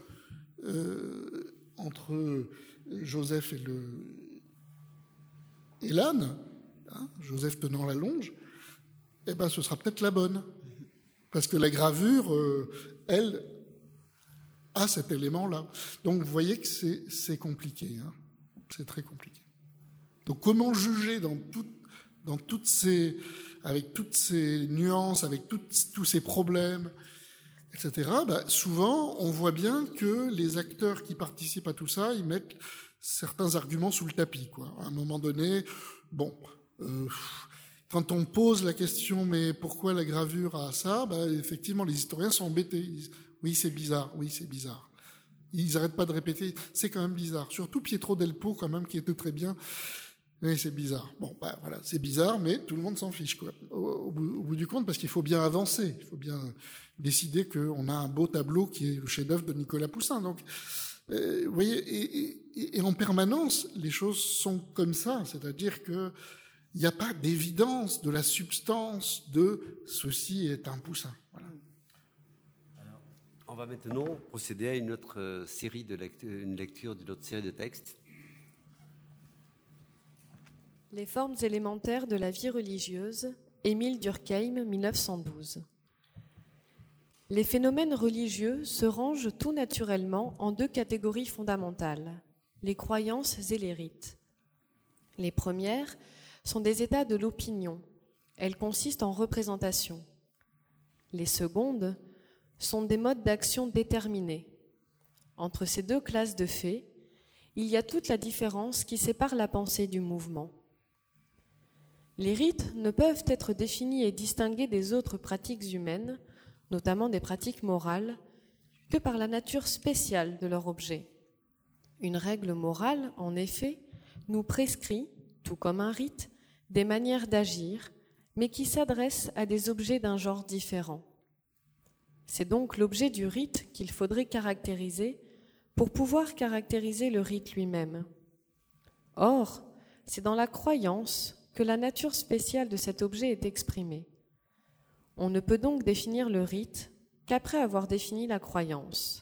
entre Joseph et l'âne, hein, Joseph tenant la longe, eh ben, ce sera peut-être la bonne. Parce que la gravure, elle, a cet élément-là. Donc, vous voyez que c'est compliqué. Hein. C'est très compliqué. Donc, comment juger avec toutes ces nuances, avec tous ces problèmes, etc. Souvent, on voit bien que les acteurs qui participent à tout ça, ils mettent certains arguments sous le tapis, quoi. À un moment donné, bon, quand on pose la question, mais pourquoi la gravure a ça, effectivement, les historiens sont embêtés. Ils disent, oui, c'est bizarre, oui, c'est bizarre. Ils n'arrêtent pas de répéter, c'est quand même bizarre. Surtout Pietro del Po, quand même, qui était très bien. Oui, c'est bizarre. Bon, voilà, c'est bizarre, mais tout le monde s'en fiche, quoi. Au bout du compte, parce qu'il faut bien avancer. Il faut bien décider qu'on a un beau tableau qui est le chef-d'œuvre de Nicolas Poussin. Donc, vous voyez, et en permanence, les choses sont comme ça. C'est-à-dire que il n'y a pas d'évidence de la substance de ceci est un Poussin. Voilà. Alors, on va maintenant procéder à une autre série une lecture d'une autre série de textes. Les formes élémentaires de la vie religieuse, Émile Durkheim, 1912. Les phénomènes religieux se rangent tout naturellement en deux catégories fondamentales, les croyances et les rites. Les premières sont des états de l'opinion. Elles consistent en représentation. Les secondes sont des modes d'action déterminés. Entre ces deux classes de faits, il y a toute la différence qui sépare la pensée du mouvement. Les rites ne peuvent être définis et distingués des autres pratiques humaines, notamment des pratiques morales, que par la nature spéciale de leur objet. Une règle morale, en effet, nous prescrit, tout comme un rite, des manières d'agir, mais qui s'adressent à des objets d'un genre différent. C'est donc l'objet du rite qu'il faudrait caractériser pour pouvoir caractériser le rite lui-même. Or, c'est dans la croyance que la nature spéciale de cet objet est exprimée. On ne peut donc définir le rite qu'après avoir défini la croyance.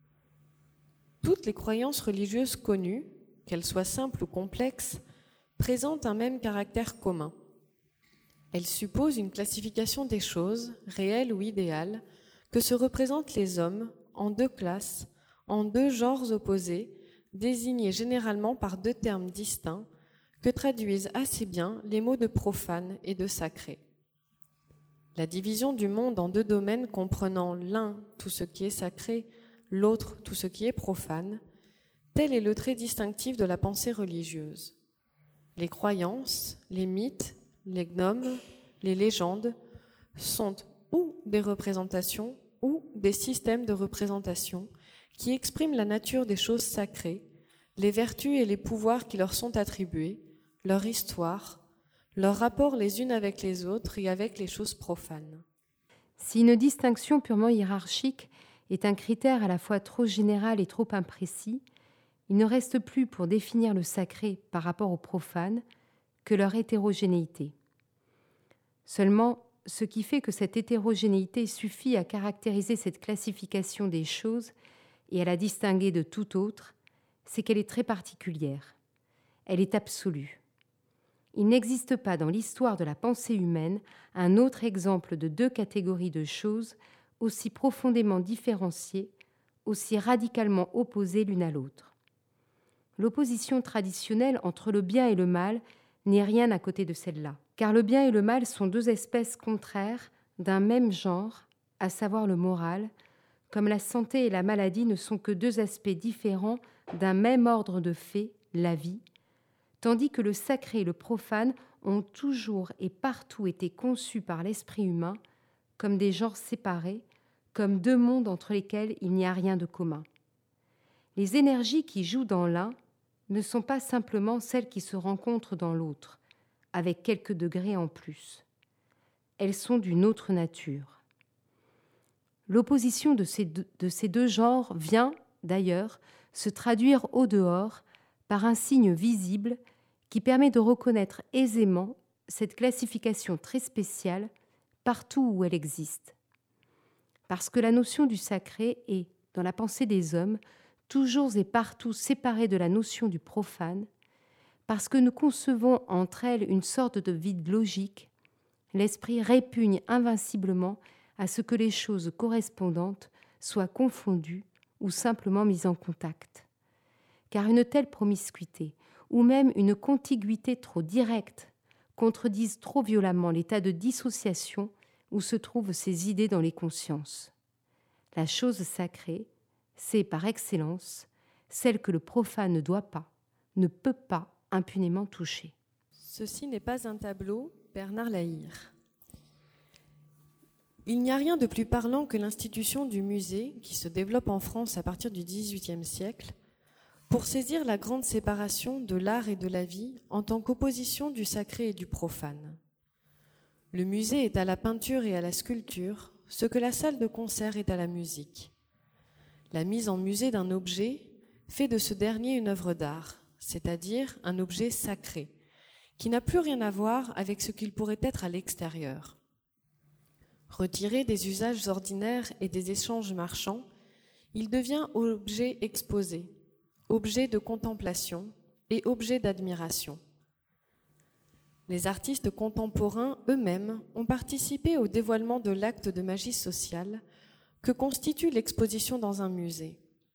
Toutes les croyances religieuses connues, qu'elles soient simples ou complexes, présentent un même caractère commun. Elles supposent une classification des choses, réelles ou idéales, que se représentent les hommes en deux classes, en deux genres opposés, désignés généralement par deux termes distincts, que traduisent assez bien les mots de profane et de sacré. La division du monde en deux domaines comprenant l'un tout ce qui est sacré, l'autre tout ce qui est profane, tel est le trait distinctif de la pensée religieuse. Les croyances, les mythes, les gnomes, les légendes sont ou des représentations ou des systèmes de représentation qui expriment la nature des choses sacrées, les vertus et les pouvoirs qui leur sont attribués, leur histoire, leur rapport les unes avec les autres et avec les choses profanes. Si une distinction purement hiérarchique est un critère à la fois trop général et trop imprécis, il ne reste plus pour définir le sacré par rapport au profane que leur hétérogénéité. Seulement, ce qui fait que cette hétérogénéité suffit à caractériser cette classification des choses et à la distinguer de toute autre, c'est qu'elle est très particulière. Elle est absolue. Il n'existe pas dans l'histoire de la pensée humaine un autre exemple de deux catégories de choses aussi profondément différenciées, aussi radicalement opposées l'une à l'autre. L'opposition traditionnelle entre le bien et le mal n'est rien à côté de celle-là, car le bien et le mal sont deux espèces contraires d'un même genre, à savoir le moral, comme la santé et la maladie ne sont que deux aspects différents d'un même ordre de faits, la vie, tandis que le sacré et le profane ont toujours et partout été conçus par l'esprit humain comme des genres séparés, comme deux mondes entre lesquels il n'y a rien de commun. Les énergies qui jouent dans l'un ne sont pas simplement celles qui se rencontrent dans l'autre, avec quelques degrés en plus. Elles sont d'une autre nature. L'opposition de ces deux genres vient, d'ailleurs, se traduire au dehors par un signe visible qui permet de reconnaître aisément cette classification très spéciale partout où elle existe. Parce que la notion du sacré est, dans la pensée des hommes, toujours et partout séparée de la notion du profane, parce que nous concevons entre elles une sorte de vide logique, l'esprit répugne invinciblement à ce que les choses correspondantes soient confondues ou simplement mises en contact. Car une telle promiscuité, ou même une contiguïté trop directe, contredisent trop violemment l'état de dissociation où se trouvent ces idées dans les consciences. La chose sacrée, c'est par excellence celle que le profane ne doit pas, ne peut pas impunément toucher. Ceci n'est pas un tableau, Bernard Lahire. Il n'y a rien de plus parlant que l'institution du musée, qui se développe en France à partir du XVIIIe siècle, Pour saisir la grande séparation de l'art et de la vie en tant qu'opposition du sacré et du profane. Le musée est à la peinture et à la sculpture ce que la salle de concert est à la musique. La mise en musée d'un objet fait de ce dernier une œuvre d'art, c'est-à-dire un objet sacré, qui n'a plus rien à voir avec ce qu'il pourrait être à l'extérieur. Retiré des usages ordinaires et des échanges marchands, il devient objet exposé, objet de contemplation et objet d'admiration. Les artistes contemporains eux-mêmes ont participé au dévoilement de l'acte de magie sociale que constitue l'exposition dans un musée.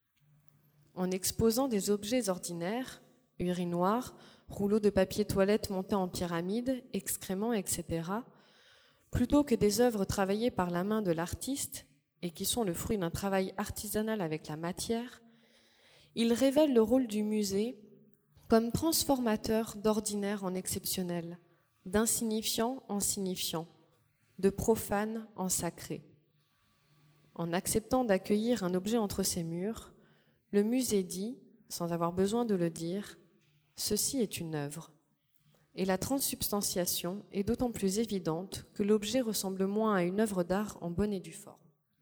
En exposant des objets ordinaires, urinoirs, rouleaux de papier toilette montés en pyramide, excréments, etc., plutôt que des œuvres travaillées par la main de l'artiste et qui sont le fruit d'un travail artisanal avec la matière, il révèle le rôle du musée comme transformateur d'ordinaire en exceptionnel, d'insignifiant en signifiant, de profane en sacré. En acceptant d'accueillir un objet entre ses murs, le musée dit, sans avoir besoin de le dire, « Ceci est une œuvre ». Et la transsubstantiation est d'autant plus évidente que l'objet ressemble moins à une œuvre d'art en bonne et due forme.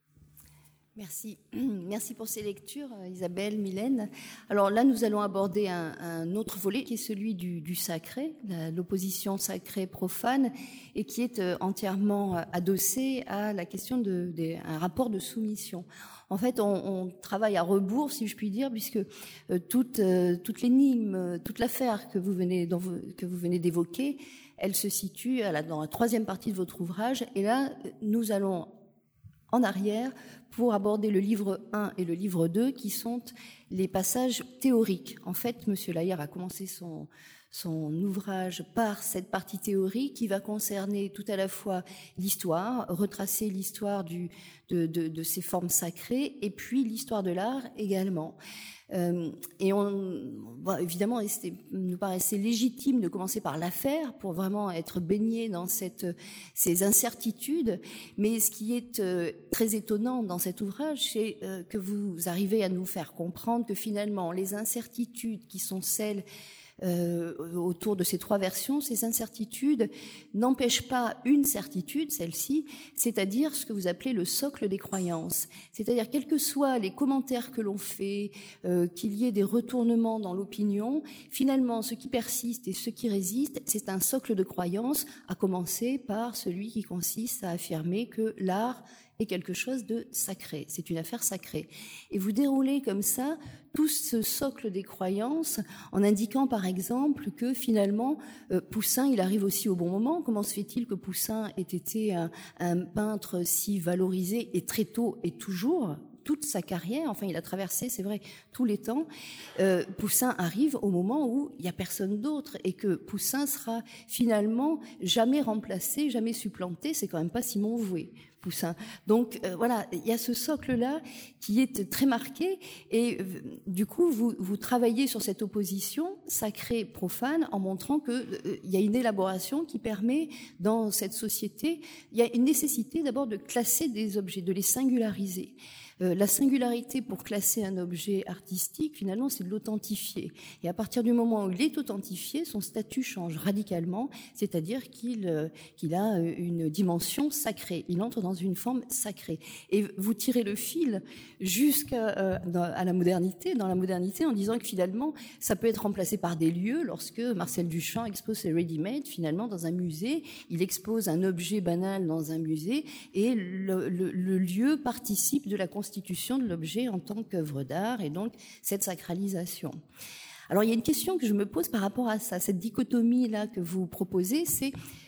Merci. Merci pour ces lectures, Isabelle, Mylène. Alors là, nous allons aborder un autre volet qui est celui du sacré, l'opposition sacré-profane, et qui est entièrement adossé à la question d'un rapport de soumission. En fait, on travaille à rebours, si je puis dire, puisque toute l'énigme, toute l'affaire que vous venez d'évoquer, elle se situe dans la troisième partie de votre ouvrage. Et là, nous allons en arrière pour aborder le livre 1 et le livre 2, qui sont les passages théoriques. En fait, M. Lahire a commencé son ouvrage par cette partie théorique qui va concerner tout à la fois l'histoire, retracer l'histoire de ces formes sacrées, et puis l'histoire de l'art également. Évidemment, il nous paraissait légitime de commencer par l'affaire pour vraiment être baigné dans ces incertitudes. Mais ce qui est très étonnant dans cet ouvrage, c'est que vous arrivez à nous faire comprendre que finalement, les incertitudes qui sont celles autour de ces trois versions, ces incertitudes n'empêchent pas une certitude, celle-ci, c'est-à-dire ce que vous appelez le socle des croyances. C'est-à-dire, quels que soient les commentaires que l'on fait, qu'il y ait des retournements dans l'opinion, finalement, ce qui persiste et ce qui résiste, c'est un socle de croyances, à commencer par celui qui consiste à affirmer que l'art est quelque chose de sacré, c'est une affaire sacrée. Et vous déroulez comme ça tout ce socle des croyances en indiquant par exemple que finalement Poussin, il arrive aussi au bon moment. Comment se fait-il que Poussin ait été un peintre si valorisé et très tôt et toujours toute sa carrière, enfin il a traversé, c'est vrai, tous les temps. Poussin arrive au moment où il n'y a personne d'autre et que Poussin sera finalement jamais remplacé, jamais supplanté. C'est quand même pas Simon Vouet, Poussin. Donc voilà, il y a ce socle-là qui est très marqué et du coup vous travaillez sur cette opposition sacré-profane en montrant que il y a une élaboration qui permet dans cette société, il y a une nécessité d'abord de classer des objets, de les singulariser. La singularité pour classer un objet artistique, finalement, c'est de l'authentifier. Et à partir du moment où il est authentifié, son statut change radicalement, c'est-à-dire qu'il a une dimension sacrée. Il entre dans une forme sacrée. Et vous tirez le fil jusqu'à la modernité, dans la modernité, en disant que finalement, ça peut être remplacé par des lieux. Lorsque Marcel Duchamp expose ses ready-made, finalement, dans un musée, il expose un objet banal dans un musée et le lieu participe de la constitution de l'objet en tant qu'œuvre d'art et donc cette sacralisation. Alors il y a une question que je me pose par rapport à ça, cette dichotomie-là que vous proposez, c'est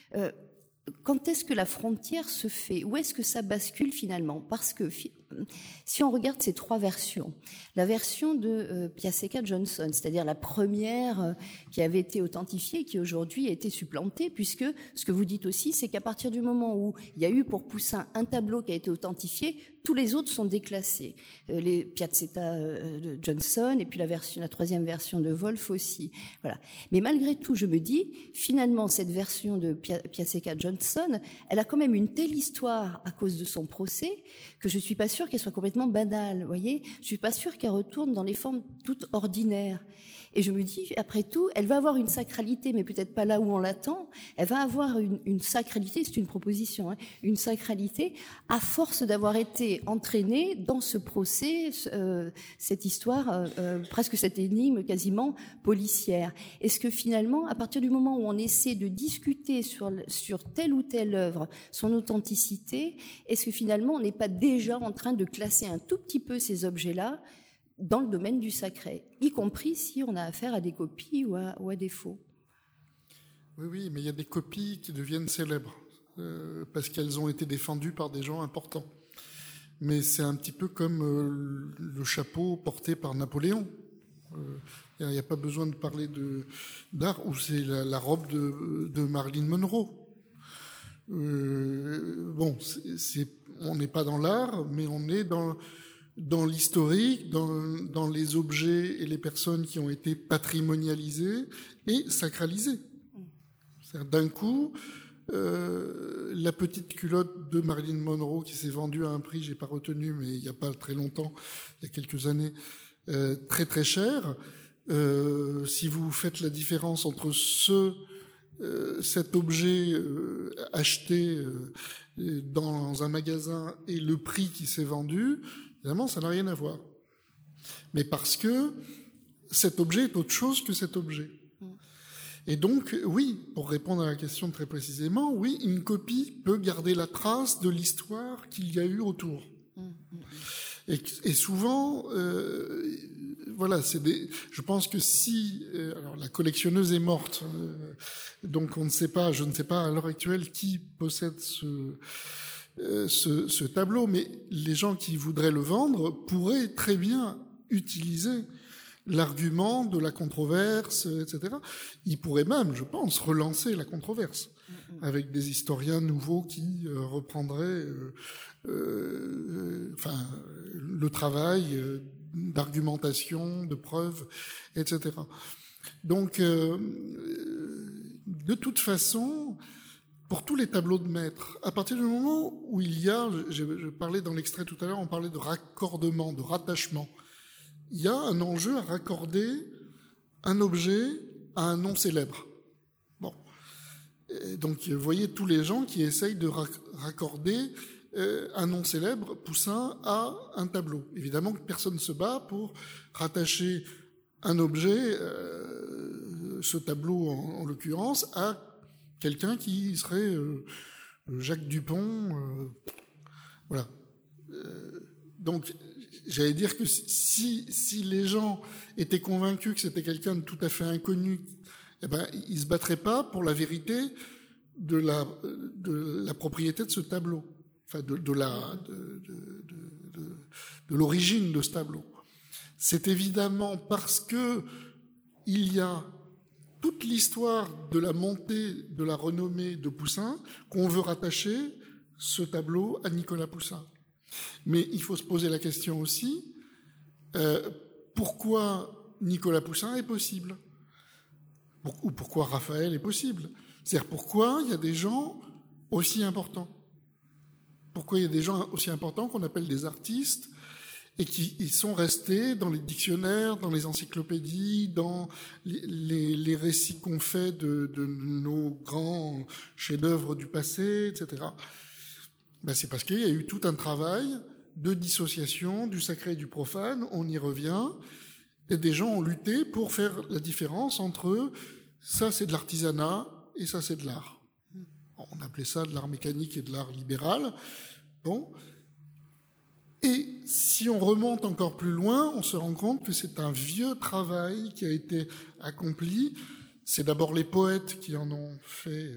quand est-ce que la frontière se fait? Où est-ce que ça bascule finalement? Parce que si on regarde ces trois versions, la version de Piasecka Johnson, c'est-à-dire la première qui avait été authentifiée, qui aujourd'hui a été supplantée, puisque ce que vous dites aussi, c'est qu'à partir du moment où il y a eu pour Poussin un tableau qui a été authentifié, Tous les autres sont déclassés. Les Piazzetta de Johnson et puis la troisième version de Wolf aussi. Voilà. Mais malgré tout, je me dis, finalement, cette version de Piazzetta Johnson, elle a quand même une telle histoire à cause de son procès que je suis pas sûre qu'elle soit complètement banale. Vous voyez, je suis pas sûre qu'elle retourne dans les formes toutes ordinaires. Et je me dis, après tout, elle va avoir une sacralité, mais peut-être pas là où on l'attend. Elle va avoir une sacralité, c'est une proposition, hein, une sacralité à force d'avoir été entraînée dans ce procès, cette histoire, presque cette énigme quasiment policière. Est-ce que finalement, à partir du moment où on essaie de discuter sur telle ou telle œuvre, son authenticité, est-ce que finalement on n'est pas déjà en train de classer un tout petit peu ces objets-là dans le domaine du sacré, y compris si on a affaire à des copies ou à des faux? Oui, mais il y a des copies qui deviennent célèbres parce qu'elles ont été défendues par des gens importants. Mais c'est un petit peu comme le chapeau porté par Napoléon. Il n'y a pas besoin de parler d'art, ou c'est la robe de Marilyn Monroe. On n'est pas dans l'art, mais on est dans l'historique, dans les objets et les personnes qui ont été patrimonialisés et sacralisés. C'est-à-dire, d'un coup, la petite culotte de Marilyn Monroe qui s'est vendue à un prix, j'ai pas retenu, mais il n'y a pas très longtemps, il y a quelques années, très très cher. Si vous faites la différence entre cet objet acheté dans un magasin et le prix qui s'est vendu, évidemment, ça n'a rien à voir. Mais parce que cet objet est autre chose que cet objet. Et donc, oui, pour répondre à la question très précisément, oui, une copie peut garder la trace de l'histoire qu'il y a eu autour. Et souvent, voilà, je pense que si, alors la collectionneuse est morte, donc je ne sais pas à l'heure actuelle qui possède ce tableau, mais les gens qui voudraient le vendre pourraient très bien utiliser l'argument de la controverse, etc. Ils pourraient même, je pense, relancer la controverse avec des historiens nouveaux qui reprendraient le travail d'argumentation, de preuves, etc. Donc, de toute façon, pour tous les tableaux de maître, à partir du moment où il y a, je parlais dans l'extrait tout à l'heure, on parlait de raccordement, de rattachement, il y a un enjeu à raccorder un objet à un nom célèbre. Bon. Et donc, vous voyez tous les gens qui essayent de raccorder un nom célèbre, Poussin, à un tableau. Évidemment que personne ne se bat pour rattacher un objet, ce tableau en l'occurrence, à quelqu'un qui serait Jacques Dupont. Voilà. Donc, j'allais dire que si les gens étaient convaincus que c'était quelqu'un de tout à fait inconnu, eh ben, ils se battraient pas pour la vérité de la propriété de ce tableau, enfin de l'origine de ce tableau. C'est évidemment parce que il y a toute l'histoire de la montée de la renommée de Poussin qu'on veut rattacher ce tableau à Nicolas Poussin. Mais il faut se poser la question aussi, pourquoi Nicolas Poussin est possible ? Ou pourquoi Raphaël est possible ? C'est-à-dire pourquoi il y a des gens aussi importants ? Pourquoi il y a des gens aussi importants qu'on appelle des artistes et qui sont restés dans les dictionnaires, dans les encyclopédies, dans les récits qu'on fait de nos grands chefs-d'œuvre du passé, etc. Ben c'est parce qu'il y a eu tout un travail de dissociation du sacré et du profane, on y revient, et des gens ont lutté pour faire la différence entre ça c'est de l'artisanat et ça c'est de l'art. On appelait ça de l'art mécanique et de l'art libéral. Bon. Et si on remonte encore plus loin, on se rend compte que c'est un vieux travail qui a été accompli. C'est d'abord les poètes qui en ont fait,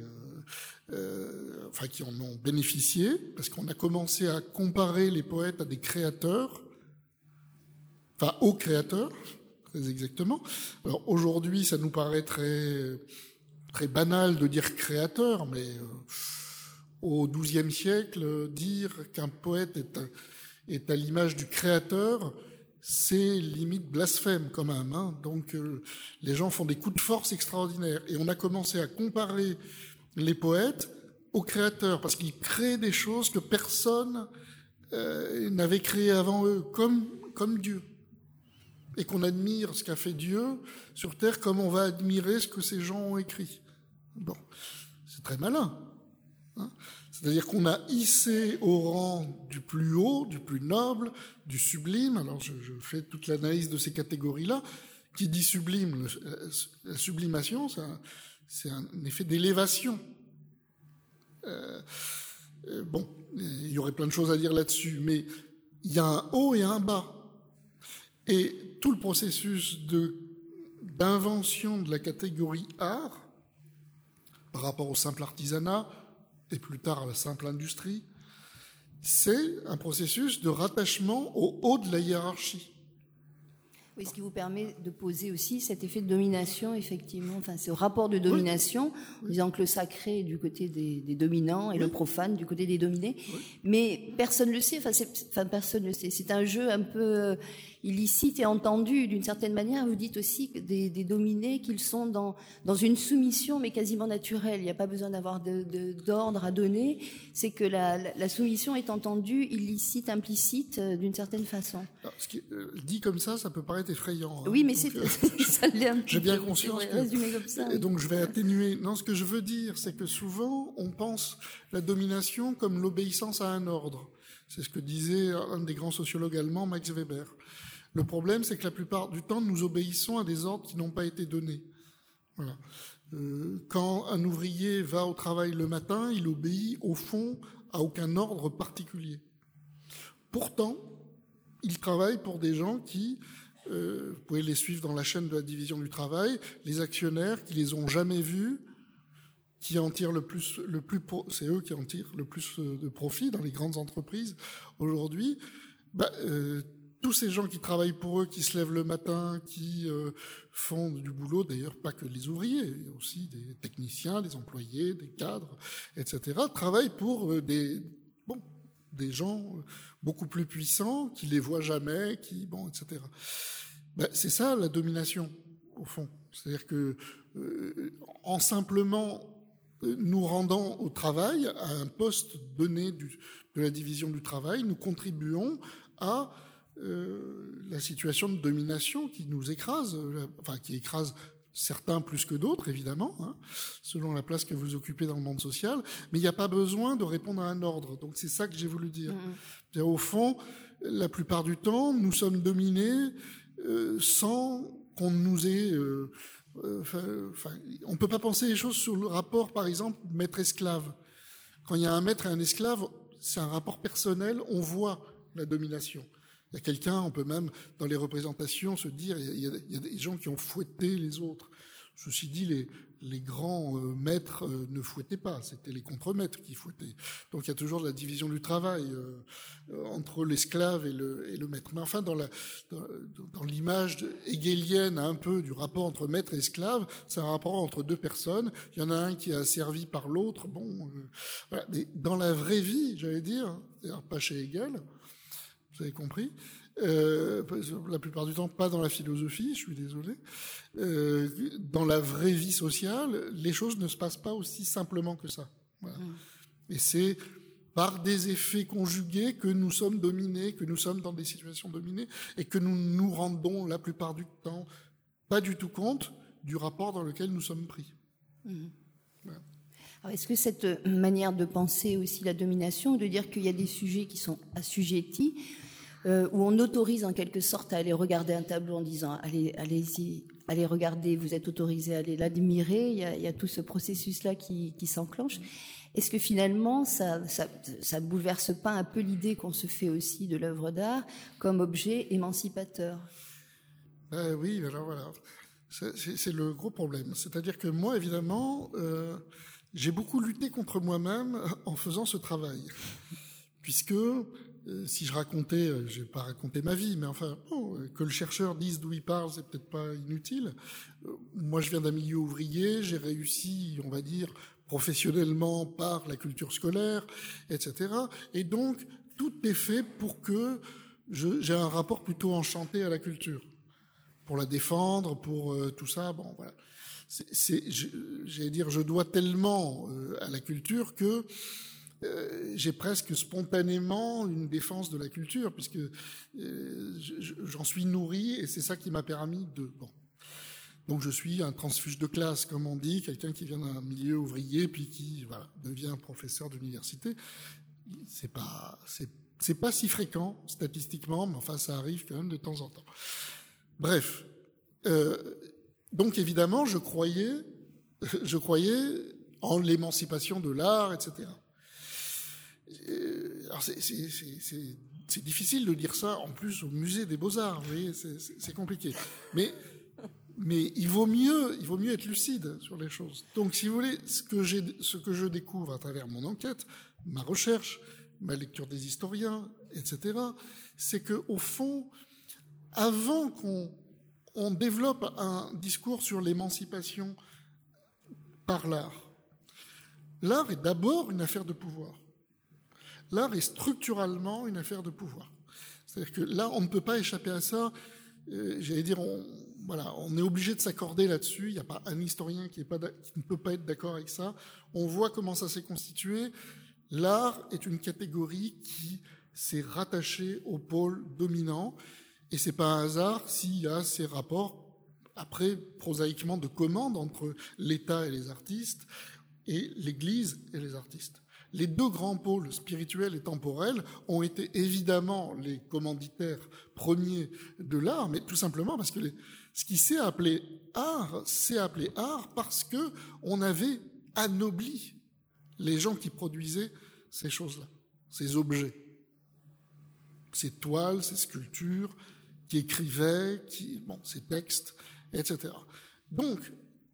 qui en ont bénéficié, parce qu'on a commencé à comparer les poètes à des créateurs, enfin aux créateurs, très exactement. Alors aujourd'hui, ça nous paraît très très banal de dire créateur, mais au XIIe siècle, dire qu'un poète est à l'image du créateur, c'est limite blasphème quand même. Donc les gens font des coups de force extraordinaires. Et on a commencé à comparer les poètes aux créateurs, parce qu'ils créent des choses que personne n'avait créées avant eux, comme Dieu. Et qu'on admire ce qu'a fait Dieu sur Terre comme on va admirer ce que ces gens ont écrit. Bon, c'est très malin. C'est-à-dire qu'on a hissé au rang du plus haut, du plus noble, du sublime. Alors je fais toute l'analyse de ces catégories-là. Qui dit sublime, la sublimation, c'est un effet d'élévation. Bon, il y aurait plein de choses à dire là-dessus, mais il y a un haut et un bas. Et tout le processus d'invention de la catégorie art, par rapport au simple artisanat, et plus tard à la simple industrie, c'est un processus de rattachement au haut de la hiérarchie. Oui, ce qui vous permet de poser aussi cet effet de domination, effectivement, enfin ce rapport de domination, en disant que le sacré est du côté des dominants et le profane du côté des dominés. Mais personne ne le sait, personne ne le sait. C'est un jeu un peu illicite et entendu d'une certaine manière. Vous dites aussi que des dominés qu'ils sont dans une soumission mais quasiment naturelle. Il n'y a pas besoin d'avoir d'ordre à donner. C'est que la soumission est entendue, illicite, implicite d'une certaine façon. Alors, dit comme ça peut paraître effrayant. Oui, mais ça l'est un peu. J'ai bien conscience. Résumé comme ça. Et donc je vais atténuer. Non, ce que je veux dire, c'est que souvent on pense la domination comme l'obéissance à un ordre. C'est ce que disait un des grands sociologues allemands, Max Weber. Le problème, c'est que la plupart du temps, nous obéissons à des ordres qui n'ont pas été donnés. Voilà. Quand un ouvrier va au travail le matin, il obéit au fond à aucun ordre particulier. Pourtant, il travaille pour des gens qui, vous pouvez les suivre dans la chaîne de la division du travail, les actionnaires qui les ont jamais vus, qui en tirent c'est eux qui en tirent le plus de profit dans les grandes entreprises aujourd'hui. Tous ces gens qui travaillent pour eux, qui se lèvent le matin, qui font du boulot, d'ailleurs pas que les ouvriers, il y a aussi des techniciens, des employés, des cadres, etc., travaillent pour des gens beaucoup plus puissants, qui les voient jamais, etc. C'est ça la domination, au fond. C'est-à-dire que en simplement nous rendant au travail, à un poste donné de la division du travail, nous contribuons à la situation de domination qui nous écrase, qui écrase certains plus que d'autres, évidemment, selon la place que vous occupez dans le monde social, mais il n'y a pas besoin de répondre à un ordre. Donc c'est ça que j'ai voulu dire. Au fond, la plupart du temps, nous sommes dominés sans qu'on nous ait... on ne peut pas penser les choses sur le rapport, par exemple, maître-esclave. Quand il y a un maître et un esclave, c'est un rapport personnel, on voit la domination. Il y a quelqu'un, on peut même, dans les représentations, se dire, il y a des gens qui ont fouetté les autres. Ceci dit, les grands maîtres ne fouettaient pas, c'était les contre-maîtres qui fouettaient. Donc il y a toujours la division du travail entre l'esclave et le maître. Mais enfin, dans l'image hegelienne un peu du rapport entre maître et esclave, c'est un rapport entre deux personnes. Il y en a un qui est asservi par l'autre. Voilà. Mais dans la vraie vie, j'allais dire, pas chez Hegel, vous avez compris, la plupart du temps pas dans la philosophie, je suis désolé, dans la vraie vie sociale, les choses ne se passent pas aussi simplement que ça. Voilà. Et c'est par des effets conjugués que nous sommes dominés, que nous sommes dans des situations dominées, et que nous nous rendons la plupart du temps pas du tout compte du rapport dans lequel nous sommes pris. Voilà. Alors, est-ce que cette manière de penser aussi la domination, de dire qu'il y a des sujets qui sont assujettis, où on autorise en quelque sorte à aller regarder un tableau en disant allez-y, allez regarder, vous êtes autorisé à aller l'admirer, il y a tout ce processus-là qui s'enclenche. Est-ce que finalement ça ne bouleverse pas un peu l'idée qu'on se fait aussi de l'œuvre d'art comme objet émancipateur? Oui, alors voilà, c'est le gros problème. C'est-à-dire que moi, évidemment, j'ai beaucoup lutté contre moi-même en faisant ce travail, puisque si je racontais, je vais pas raconter ma vie, mais enfin, que le chercheur dise d'où il parle, c'est peut-être pas inutile. Moi, je viens d'un milieu ouvrier, j'ai réussi, on va dire, professionnellement par la culture scolaire, etc. Et donc, tout est fait pour que j'ai un rapport plutôt enchanté à la culture, pour la défendre, pour tout ça. Bon, voilà. J'allais dire, je dois tellement à la culture que j'ai presque spontanément une défense de la culture, puisque j'en suis nourri, et c'est ça qui m'a permis de... Bon. Donc je suis un transfuge de classe, comme on dit, quelqu'un qui vient d'un milieu ouvrier, puis qui devient professeur d'université. C'est pas si fréquent, statistiquement, mais enfin ça arrive quand même de temps en temps. Bref. Donc évidemment, je croyais en l'émancipation de l'art, etc. Alors c'est difficile de dire ça, en plus au musée des Beaux-Arts, vous voyez, c'est compliqué. Mais il vaut mieux être lucide sur les choses. Donc, si vous voulez, ce que je découvre à travers mon enquête, ma recherche, ma lecture des historiens, etc., c'est que au fond, avant qu'on développe un discours sur l'émancipation par l'art, l'art est d'abord une affaire de pouvoir. L'art est structurellement une affaire de pouvoir. C'est-à-dire que là, on ne peut pas échapper à ça. J'allais dire, on est obligé de s'accorder là-dessus. Il n'y a pas un historien qui ne peut pas être d'accord avec ça. On voit comment ça s'est constitué. L'art est une catégorie qui s'est rattachée au pôle dominant. Et c'est pas un hasard s'il y a ces rapports, après, prosaïquement, de commande entre l'État et les artistes, et l'Église et les artistes. Les deux grands pôles, spirituels et temporels, ont été évidemment les commanditaires premiers de l'art, mais tout simplement parce que ce qui s'est appelé art parce que on avait anobli les gens qui produisaient ces choses-là, ces objets, ces toiles, ces sculptures, qui écrivaient, ces textes, etc. Donc,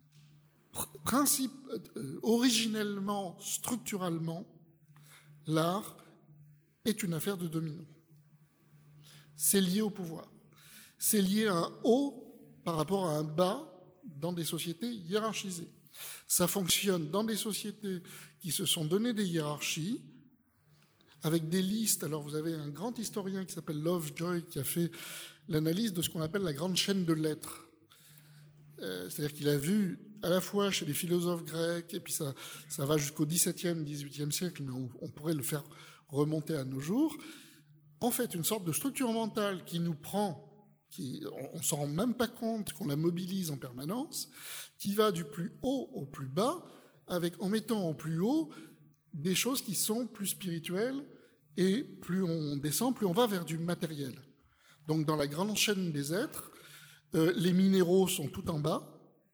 originellement, structurellement, l'art est une affaire de dominant. C'est lié au pouvoir. C'est lié à un haut par rapport à un bas dans des sociétés hiérarchisées. Ça fonctionne dans des sociétés qui se sont donné des hiérarchies, avec des listes. Alors vous avez un grand historien qui s'appelle Lovejoy qui a fait l'analyse de ce qu'on appelle la grande chaîne de lettres. C'est-à-dire qu'il a vu à la fois chez les philosophes grecs, et puis ça va jusqu'au XVIIe, XVIIIe siècle, mais on pourrait le faire remonter à nos jours, en fait une sorte de structure mentale qui nous prend, on ne s'en rend même pas compte, qu'on la mobilise en permanence, qui va du plus haut au plus bas, en mettant au plus haut des choses qui sont plus spirituelles, et plus on descend, plus on va vers du matériel. Donc dans la grande chaîne des êtres, les minéraux sont tout en bas.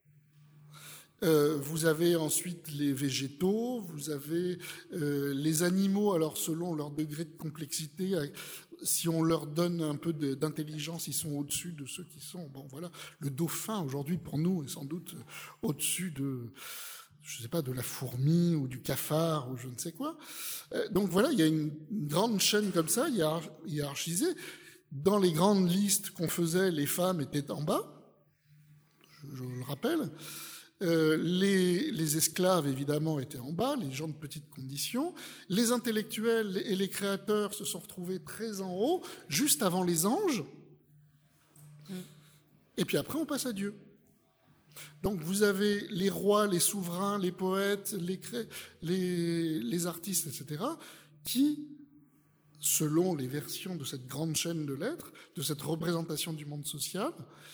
Vous avez ensuite les végétaux, vous avez les animaux, alors selon leur degré de complexité, si on leur donne un peu d'intelligence, ils sont au-dessus de ceux qui sont... Bon, voilà, le dauphin, aujourd'hui, pour nous, est sans doute au-dessus de... je ne sais pas, de la fourmi ou du cafard ou je ne sais quoi. Donc voilà, il y a une grande chaîne comme ça, hiérarchisée. Dans les grandes listes qu'on faisait, les femmes étaient en bas, je le rappelle. Les esclaves, évidemment, étaient en bas, les gens de petites conditions. Les intellectuels et les créateurs se sont retrouvés très en haut, juste avant les anges. Et puis après, on passe à Dieu. Donc vous avez les rois, les souverains, les poètes, les artistes, etc., qui, selon les versions de cette grande chaîne de lettres, de cette représentation du monde social,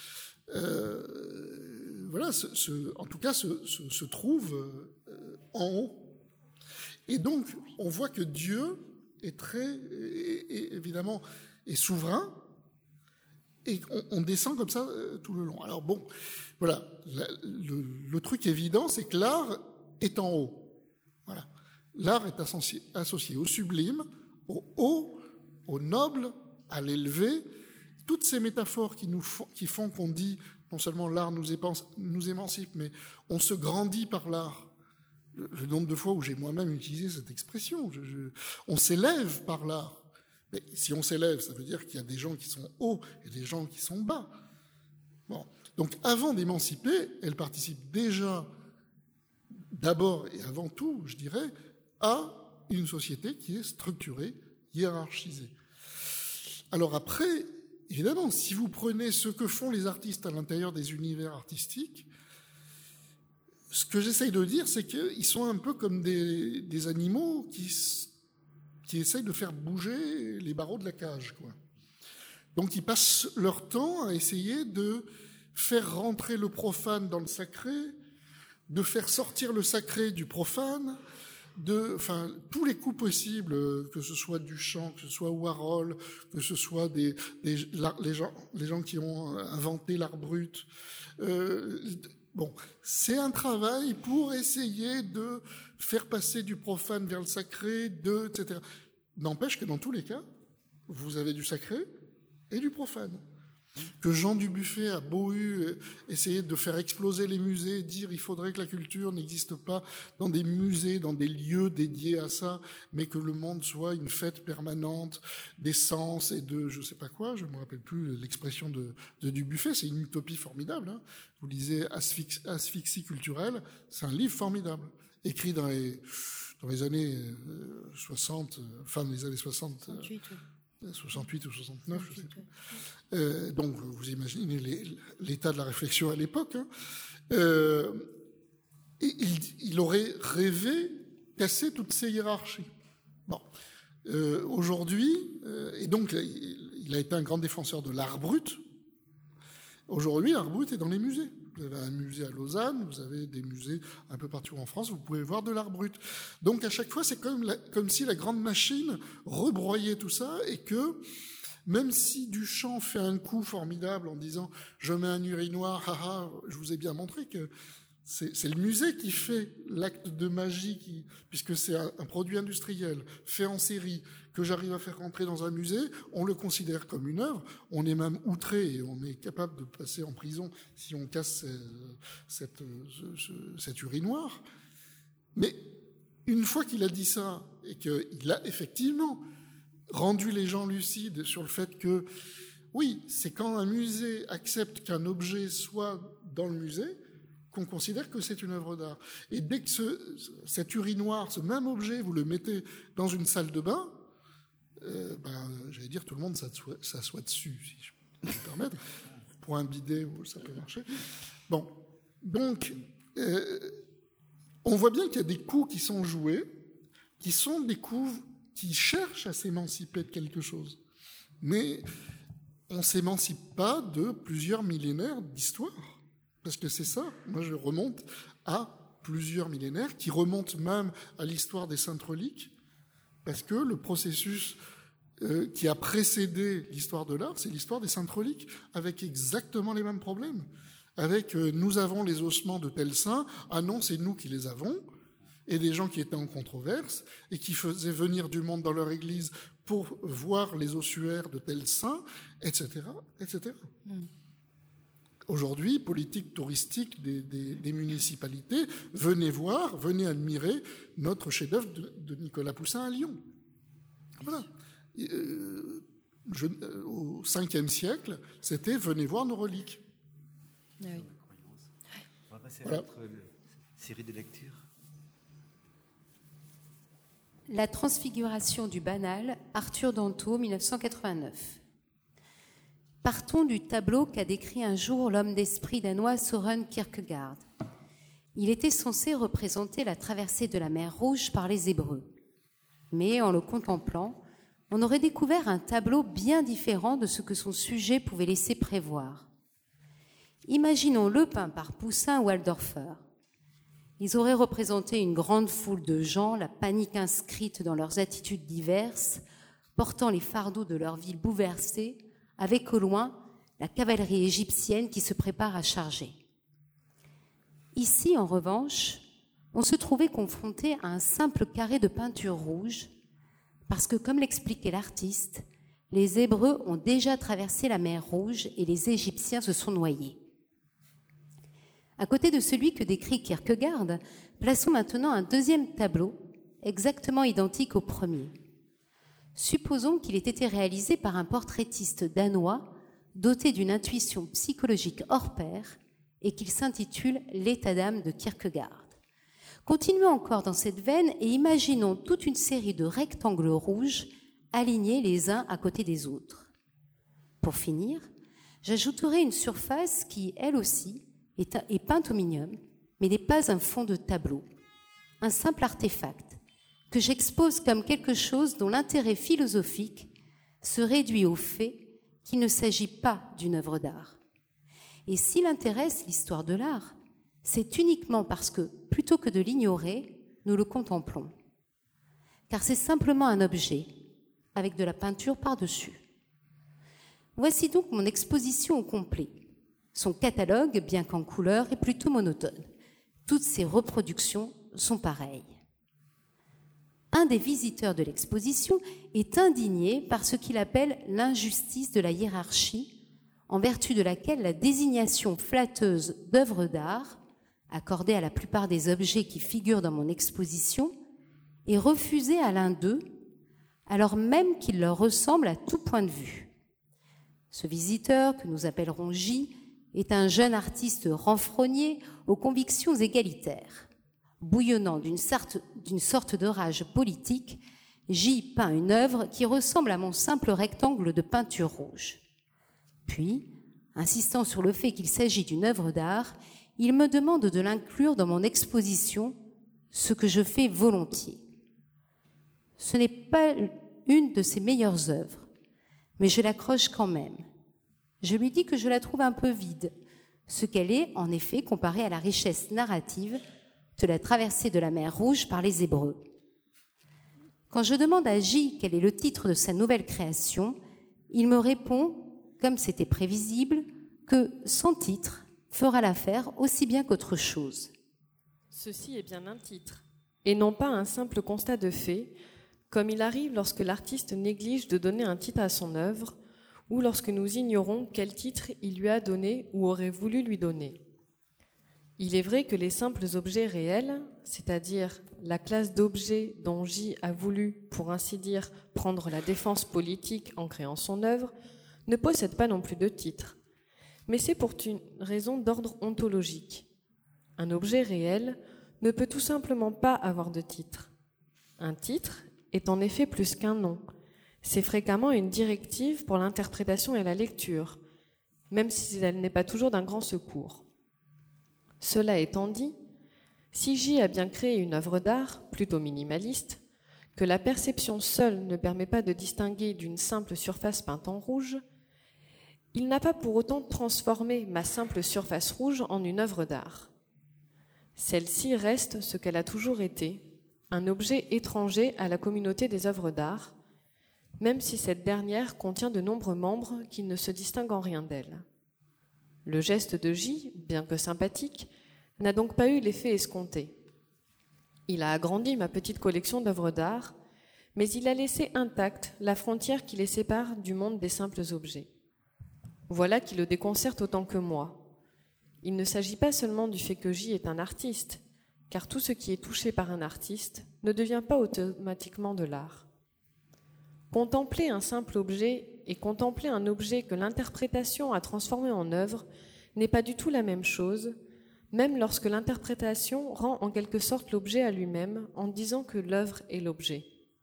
voilà, en tout cas, se trouve en haut. Et donc, on voit que Dieu est évidemment, est souverain, et on descend comme ça tout le long. Alors bon, voilà, le truc évident, c'est que l'art est en haut. Voilà, l'art est associé au sublime, au haut, au noble, à l'élevé. Toutes ces métaphores qui font qu'on dit non seulement l'art nous émancipe, mais on se grandit par l'art. Le nombre de fois où j'ai moi-même utilisé cette expression, on s'élève par l'art. Mais si on s'élève, ça veut dire qu'il y a des gens qui sont hauts et des gens qui sont bas. Bon. Donc avant d'émanciper, elle participe déjà, d'abord et avant tout, je dirais, à une société qui est structurée hiérarchisé. Alors après, évidemment, si vous prenez ce que font les artistes à l'intérieur des univers artistiques, ce que j'essaye de dire, c'est qu'ils sont un peu comme des animaux qui essayent de faire bouger les barreaux de la cage, quoi. Donc ils passent leur temps à essayer de faire rentrer le profane dans le sacré, de faire sortir le sacré du profane, enfin, tous les coups possibles, que ce soit Duchamp, que ce soit Warhol, que ce soit les gens qui ont inventé l'art brut. Bon, c'est un travail pour essayer de faire passer du profane vers le sacré, etc. N'empêche que dans tous les cas, vous avez du sacré et du profane. Que Jean Dubuffet a beau essayer de faire exploser les musées, dire il faudrait que la culture n'existe pas dans des musées, dans des lieux dédiés à ça, mais que le monde soit une fête permanente des sens et de je sais pas quoi, je me rappelle plus l'expression de Dubuffet, c'est une utopie formidable. Hein. Vous lisez Asphyxie culturelle, c'est un livre formidable, écrit dans les années 60, fin des années 60. 68 ou 69, je sais plus. Donc, vous imaginez l'état de la réflexion à l'époque. Hein. Il aurait rêvé casser toutes ces hiérarchies. Bon. Aujourd'hui, et donc, il a été un grand défenseur de l'art brut. Aujourd'hui, l'art brut est dans les musées. Vous avez un musée à Lausanne, vous avez des musées un peu partout en France, vous pouvez voir de l'art brut. Donc à chaque fois, c'est comme si la grande machine rebroyait tout ça et que même si Duchamp fait un coup formidable en disant « je mets un urinoir, haha, je vous ai bien montré que c'est le musée qui fait l'acte de magie, puisque c'est un produit industriel fait en série, que j'arrive à faire rentrer dans un musée, on le considère comme une œuvre, on est même outré et on est capable de passer en prison si on casse cet urinoir. Mais une fois qu'il a dit ça, et qu'il a effectivement rendu les gens lucides sur le fait que, oui, c'est quand un musée accepte qu'un objet soit dans le musée, qu'on considère que c'est une œuvre d'art. Et dès que cet urinoir, ce même objet, vous le mettez dans une salle de bain, j'allais dire tout le monde s'assoit dessus, si je peux me permettre. Pour un bidet, ça peut marcher. Bon, donc, on voit bien qu'il y a des coups qui sont joués, qui sont des coups qui cherchent à s'émanciper de quelque chose. Mais on ne s'émancipe pas de plusieurs millénaires d'histoire. Parce que c'est ça, moi je remonte à plusieurs millénaires, qui remontent même à l'histoire des saintes reliques, parce que le processus qui a précédé l'histoire de l'art, c'est l'histoire des saintes reliques, avec exactement les mêmes problèmes. Avec nous avons les ossements de tel saint, ah non, c'est nous qui les avons, et des gens qui étaient en controverse, et qui faisaient venir du monde dans leur église pour voir les ossuaires de tel saint, etc., etc. Aujourd'hui, politique touristique des municipalités, venez voir, venez admirer notre chef-d'œuvre de Nicolas Poussin à Lyon. Voilà. Au 5e siècle, c'était venez voir nos reliques. Oui. On va passer à notre série de lectures. La transfiguration du banal, Arthur Danto, 1989. Partons du tableau qu'a décrit un jour l'homme d'esprit danois Søren Kierkegaard. Il était censé représenter la traversée de la mer Rouge par les Hébreux. Mais en le contemplant, on aurait découvert un tableau bien différent de ce que son sujet pouvait laisser prévoir. Imaginons-le peint par Poussin ou Alldorfer. Ils auraient représenté une grande foule de gens, la panique inscrite dans leurs attitudes diverses, portant les fardeaux de leur vie bouleversée, avec au loin la cavalerie égyptienne qui se prépare à charger. Ici, en revanche, on se trouvait confronté à un simple carré de peinture rouge, parce que, comme l'expliquait l'artiste, les Hébreux ont déjà traversé la mer Rouge et les Égyptiens se sont noyés. À côté de celui que décrit Kierkegaard, plaçons maintenant un deuxième tableau, exactement identique au premier. Supposons qu'il ait été réalisé par un portraitiste danois doté d'une intuition psychologique hors pair et qu'il s'intitule « L'état d'âme de Kierkegaard ». Continuons encore dans cette veine et imaginons toute une série de rectangles rouges alignés les uns à côté des autres. Pour finir, j'ajouterai une surface qui, elle aussi, est peinte au minium, mais n'est pas un fond de tableau, un simple artefact que j'expose comme quelque chose dont l'intérêt philosophique se réduit au fait qu'il ne s'agit pas d'une œuvre d'art. Et s'il intéresse l'histoire de l'art, c'est uniquement parce que, plutôt que de l'ignorer, nous le contemplons. Car c'est simplement un objet, avec de la peinture par-dessus. Voici donc mon exposition au complet. Son catalogue, bien qu'en couleur, est plutôt monotone. Toutes ses reproductions sont pareilles. Un des visiteurs de l'exposition est indigné par ce qu'il appelle l'injustice de la hiérarchie, en vertu de laquelle la désignation flatteuse d'œuvre d'art, accordée à la plupart des objets qui figurent dans mon exposition, est refusée à l'un d'eux, alors même qu'il leur ressemble à tout point de vue. Ce visiteur, que nous appellerons J, est un jeune artiste renfrogné aux convictions égalitaires. Bouillonnant d'une sorte de rage politique, J peint une œuvre qui ressemble à mon simple rectangle de peinture rouge. Puis, insistant sur le fait qu'il s'agit d'une œuvre d'art, il me demande de l'inclure dans mon exposition, ce que je fais volontiers. Ce n'est pas une de ses meilleures œuvres, mais je l'accroche quand même. Je lui dis que je la trouve un peu vide, ce qu'elle est en effet comparée à la richesse narrative de la traversée de la mer Rouge par les Hébreux. Quand je demande à J quel est le titre de sa nouvelle création, il me répond, comme c'était prévisible, que sans titre fera l'affaire aussi bien qu'autre chose. Ceci est bien un titre, et non pas un simple constat de fait, comme il arrive lorsque l'artiste néglige de donner un titre à son œuvre, ou lorsque nous ignorons quel titre il lui a donné ou aurait voulu lui donner. Il est vrai que les simples objets réels, c'est-à-dire la classe d'objets dont J a voulu, pour ainsi dire, prendre la défense politique en créant son œuvre, ne possèdent pas non plus de titre. Mais c'est pour une raison d'ordre ontologique. Un objet réel ne peut tout simplement pas avoir de titre. Un titre est en effet plus qu'un nom. C'est fréquemment une directive pour l'interprétation et la lecture, même si elle n'est pas toujours d'un grand secours. Cela étant dit, si J a bien créé une œuvre d'art, plutôt minimaliste, que la perception seule ne permet pas de distinguer d'une simple surface peinte en rouge, il n'a pas pour autant transformé ma simple surface rouge en une œuvre d'art. Celle-ci reste ce qu'elle a toujours été, un objet étranger à la communauté des œuvres d'art, même si cette dernière contient de nombreux membres qui ne se distinguent en rien d'elle. Le geste de J, bien que sympathique, n'a donc pas eu l'effet escompté. Il a agrandi ma petite collection d'œuvres d'art, mais il a laissé intacte la frontière qui les sépare du monde des simples objets. Voilà qui le déconcerte autant que moi. Il ne s'agit pas seulement du fait que J est un artiste, car tout ce qui est touché par un artiste ne devient pas automatiquement de l'art. Contempler un simple objet et contempler un objet que l'interprétation a transformé en œuvre n'est pas du tout la même chose, même lorsque l'interprétation rend en quelque sorte l'objet à lui-même en disant que l'œuvre est l'objet.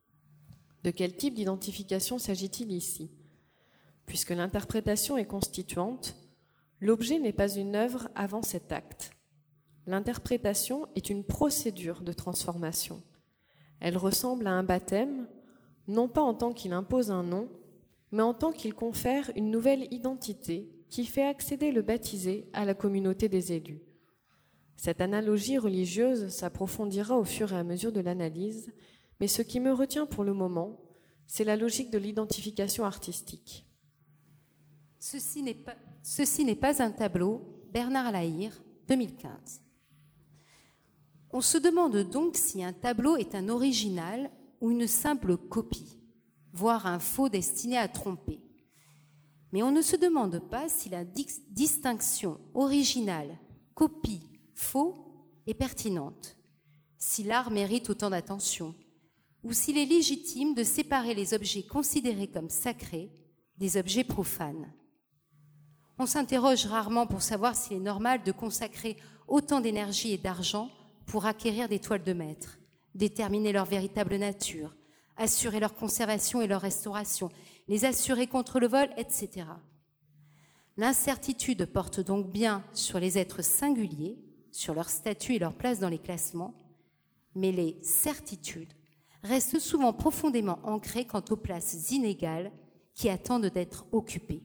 De quel type d'identification s'agit-il ici ? Puisque l'interprétation est constituante, l'objet n'est pas une œuvre avant cet acte. L'interprétation est une procédure de transformation. Elle ressemble à un baptême, non pas en tant qu'il impose un nom, mais en tant qu'il confère une nouvelle identité qui fait accéder le baptisé à la communauté des élus. Cette analogie religieuse s'approfondira au fur et à mesure de l'analyse, mais ce qui me retient pour le moment, c'est la logique de l'identification artistique. Ceci n'est pas un tableau, Bernard Lahire, 2015. On se demande donc si un tableau est un original ou une simple copie, voire un faux destiné à tromper. Mais on ne se demande pas si la distinction originale, copie, faux est pertinente, si l'art mérite autant d'attention, ou s'il est légitime de séparer les objets considérés comme sacrés des objets profanes. On s'interroge rarement pour savoir s'il est normal de consacrer autant d'énergie et d'argent pour acquérir des toiles de maître, déterminer leur véritable nature, assurer leur conservation et leur restauration, les assurer contre le vol, etc. L'incertitude porte donc bien sur les êtres singuliers, sur leur statut et leur place dans les classements, mais les certitudes restent souvent profondément ancrées quant aux places inégales qui attendent d'être occupées.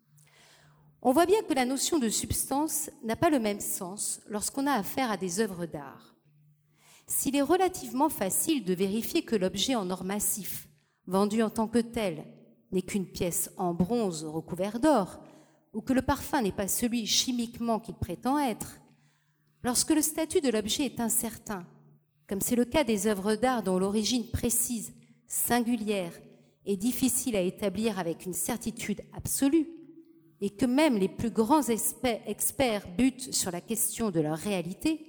On voit bien que la notion de substance n'a pas le même sens lorsqu'on a affaire à des œuvres d'art. S'il est relativement facile de vérifier que l'objet en or massif, vendu en tant que tel, n'est qu'une pièce en bronze recouverte d'or, ou que le parfum n'est pas celui chimiquement qu'il prétend être, lorsque le statut de l'objet est incertain, comme c'est le cas des œuvres d'art dont l'origine précise, singulière et difficile à établir avec une certitude absolue, et que même les plus grands experts butent sur la question de leur réalité,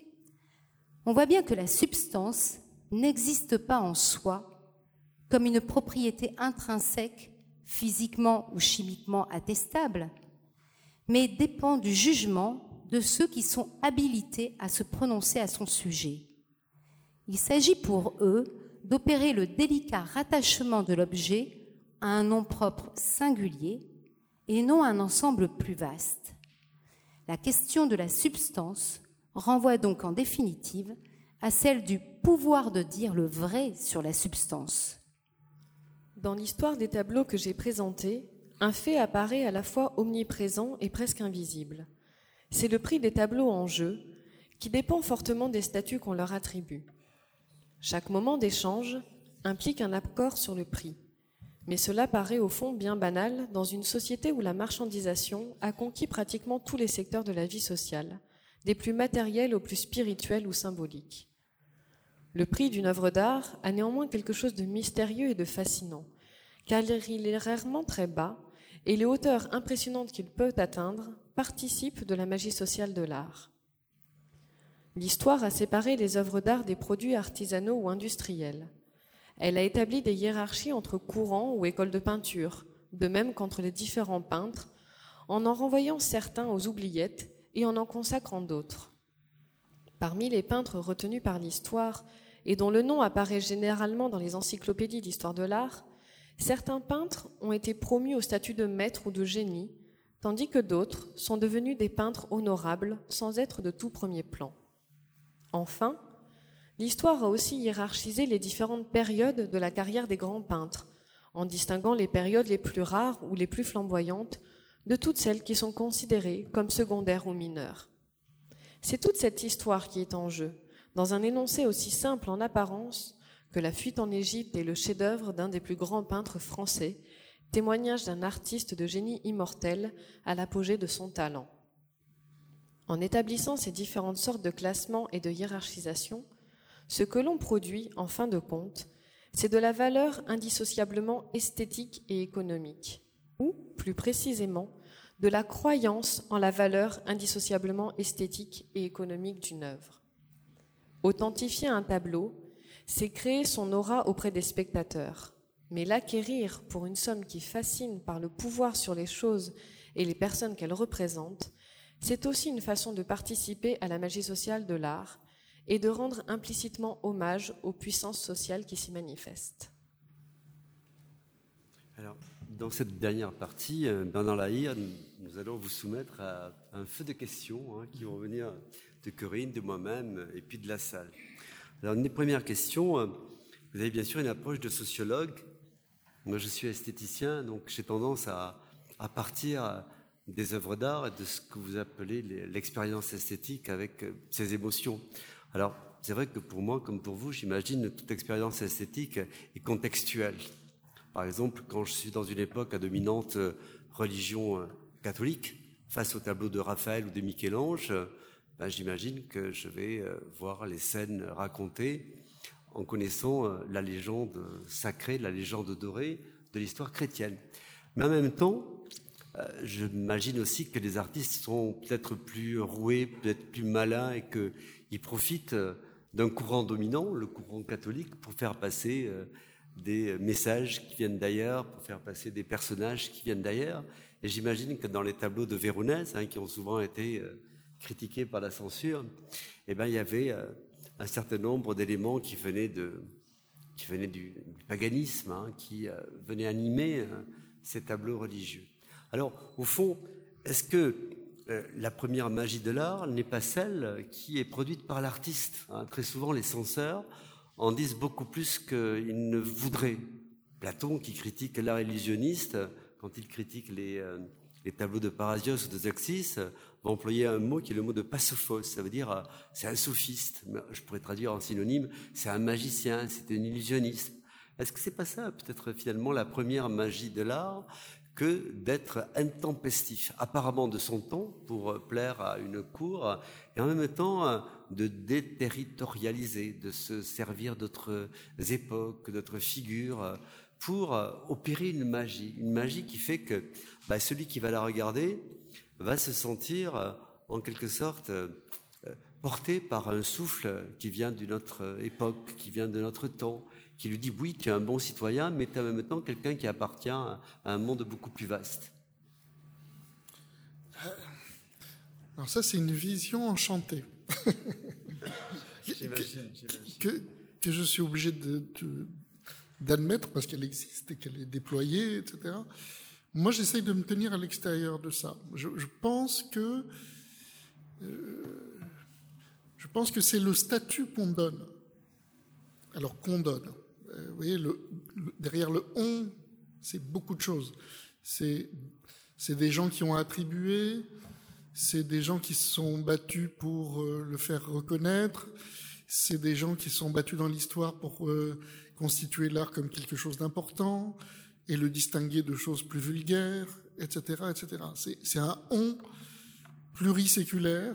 on voit bien que la substance n'existe pas en soi comme une propriété intrinsèque, physiquement ou chimiquement attestable, mais dépend du jugement de ceux qui sont habilités à se prononcer à son sujet. Il s'agit pour eux d'opérer le délicat rattachement de l'objet à un nom propre singulier et non à un ensemble plus vaste. La question de la substance renvoie donc en définitive à celle du pouvoir de dire le vrai sur la substance. Dans l'histoire des tableaux que j'ai présentés, un fait apparaît à la fois omniprésent et presque invisible. C'est le prix des tableaux en jeu, qui dépend fortement des statuts qu'on leur attribue. Chaque moment d'échange implique un accord sur le prix, mais cela paraît au fond bien banal dans une société où la marchandisation a conquis pratiquement tous les secteurs de la vie sociale, des plus matériels aux plus spirituels ou symboliques. Le prix d'une œuvre d'art a néanmoins quelque chose de mystérieux et de fascinant, car il est rarement très bas et les hauteurs impressionnantes qu'il peut atteindre participent de la magie sociale de l'art. L'histoire a séparé les œuvres d'art des produits artisanaux ou industriels. Elle a établi des hiérarchies entre courants ou écoles de peinture, de même qu'entre les différents peintres, en renvoyant certains aux oubliettes et en consacrant d'autres. Parmi les peintres retenus par l'histoire et dont le nom apparaît généralement dans les encyclopédies d'histoire de l'art, certains peintres ont été promus au statut de maître ou de génie, tandis que d'autres sont devenus des peintres honorables sans être de tout premier plan. Enfin, l'histoire a aussi hiérarchisé les différentes périodes de la carrière des grands peintres, en distinguant les périodes les plus rares ou les plus flamboyantes de toutes celles qui sont considérées comme secondaires ou mineures. C'est toute cette histoire qui est en jeu, dans un énoncé aussi simple en apparence que La fuite en Égypte est le chef-d'œuvre d'un des plus grands peintres français, témoignage d'un artiste de génie immortel à l'apogée de son talent. En établissant ces différentes sortes de classements et de hiérarchisation, ce que l'on produit, en fin de compte, c'est de la valeur indissociablement esthétique et économique, ou, plus précisément, de la croyance en la valeur indissociablement esthétique et économique d'une œuvre. Authentifier un tableau, c'est créer son aura auprès des spectateurs, mais l'acquérir pour une somme qui fascine par le pouvoir sur les choses et les personnes qu'elle représente, c'est aussi une façon de participer à la magie sociale de l'art et de rendre implicitement hommage aux puissances sociales qui s'y manifestent. Alors, dans cette dernière partie, Bernard Lahire, nous allons vous soumettre à un feu de questions qui vont venir de Corinne, de moi-même et puis de la salle. Alors, une des premières questions, vous avez bien sûr une approche de sociologue. Moi, je suis esthéticien, donc j'ai tendance à partir des œuvres d'art et de ce que vous appelez l'expérience esthétique avec ses émotions. Alors, c'est vrai que pour moi, comme pour vous, j'imagine toute expérience esthétique est contextuelle. Par exemple, quand je suis dans une époque à dominante religion catholique, face au tableau de Raphaël ou de Michel-Ange, j'imagine que je vais voir les scènes racontées en connaissant la légende sacrée, la légende dorée de l'histoire chrétienne. Mais en même temps, j'imagine aussi que les artistes sont peut-être plus roués, peut-être plus malins et qu'ils profitent d'un courant dominant, le courant catholique, pour faire passer des messages qui viennent d'ailleurs, pour faire passer des personnages qui viennent d'ailleurs. Et j'imagine que dans les tableaux de Véronèse, qui ont souvent été critiqués par la censure, il y avait un certain nombre d'éléments qui venaient qui venait du paganisme, qui venait animer ces tableaux religieux. Alors, au fond, est-ce que la première magie de l'art n'est pas celle qui est produite par l'artiste? Très souvent, les censeurs en disent beaucoup plus qu'ils ne voudraient. Platon, qui critique l'art illusionniste, quand il critique les tableaux de Parasios ou de Zeuxis, va employer un mot qui est le mot de passophos. Ça veut dire c'est un sophiste. Je pourrais traduire en synonyme, c'est un magicien, c'est un illusionniste. Est-ce que c'est pas ça, peut-être finalement, la première magie de l'art, que d'être intempestif, apparemment de son temps, pour plaire à une cour, et en même temps de déterritorialiser, de se servir d'autres époques, d'autres figures, pour opérer une magie qui fait que celui qui va la regarder va se sentir en quelque sorte porté par un souffle qui vient d'une autre époque, qui vient de notre temps, qui lui dit oui, tu es un bon citoyen, mais tu es en même temps quelqu'un qui appartient à un monde beaucoup plus vaste. Alors ça, c'est une vision enchantée que je suis obligé d'admettre parce qu'elle existe et qu'elle est déployée, etc. Moi, j'essaye de me tenir à l'extérieur de ça. Je pense que c'est le statut qu'on donne. Alors qu'on donne. Vous voyez, derrière le « on », c'est beaucoup de choses. C'est des gens qui ont attribué, c'est des gens qui se sont battus pour le faire reconnaître, c'est des gens qui se sont battus dans l'histoire pour constituer l'art comme quelque chose d'important et le distinguer de choses plus vulgaires, etc. etc. C'est un « on » pluriséculaire,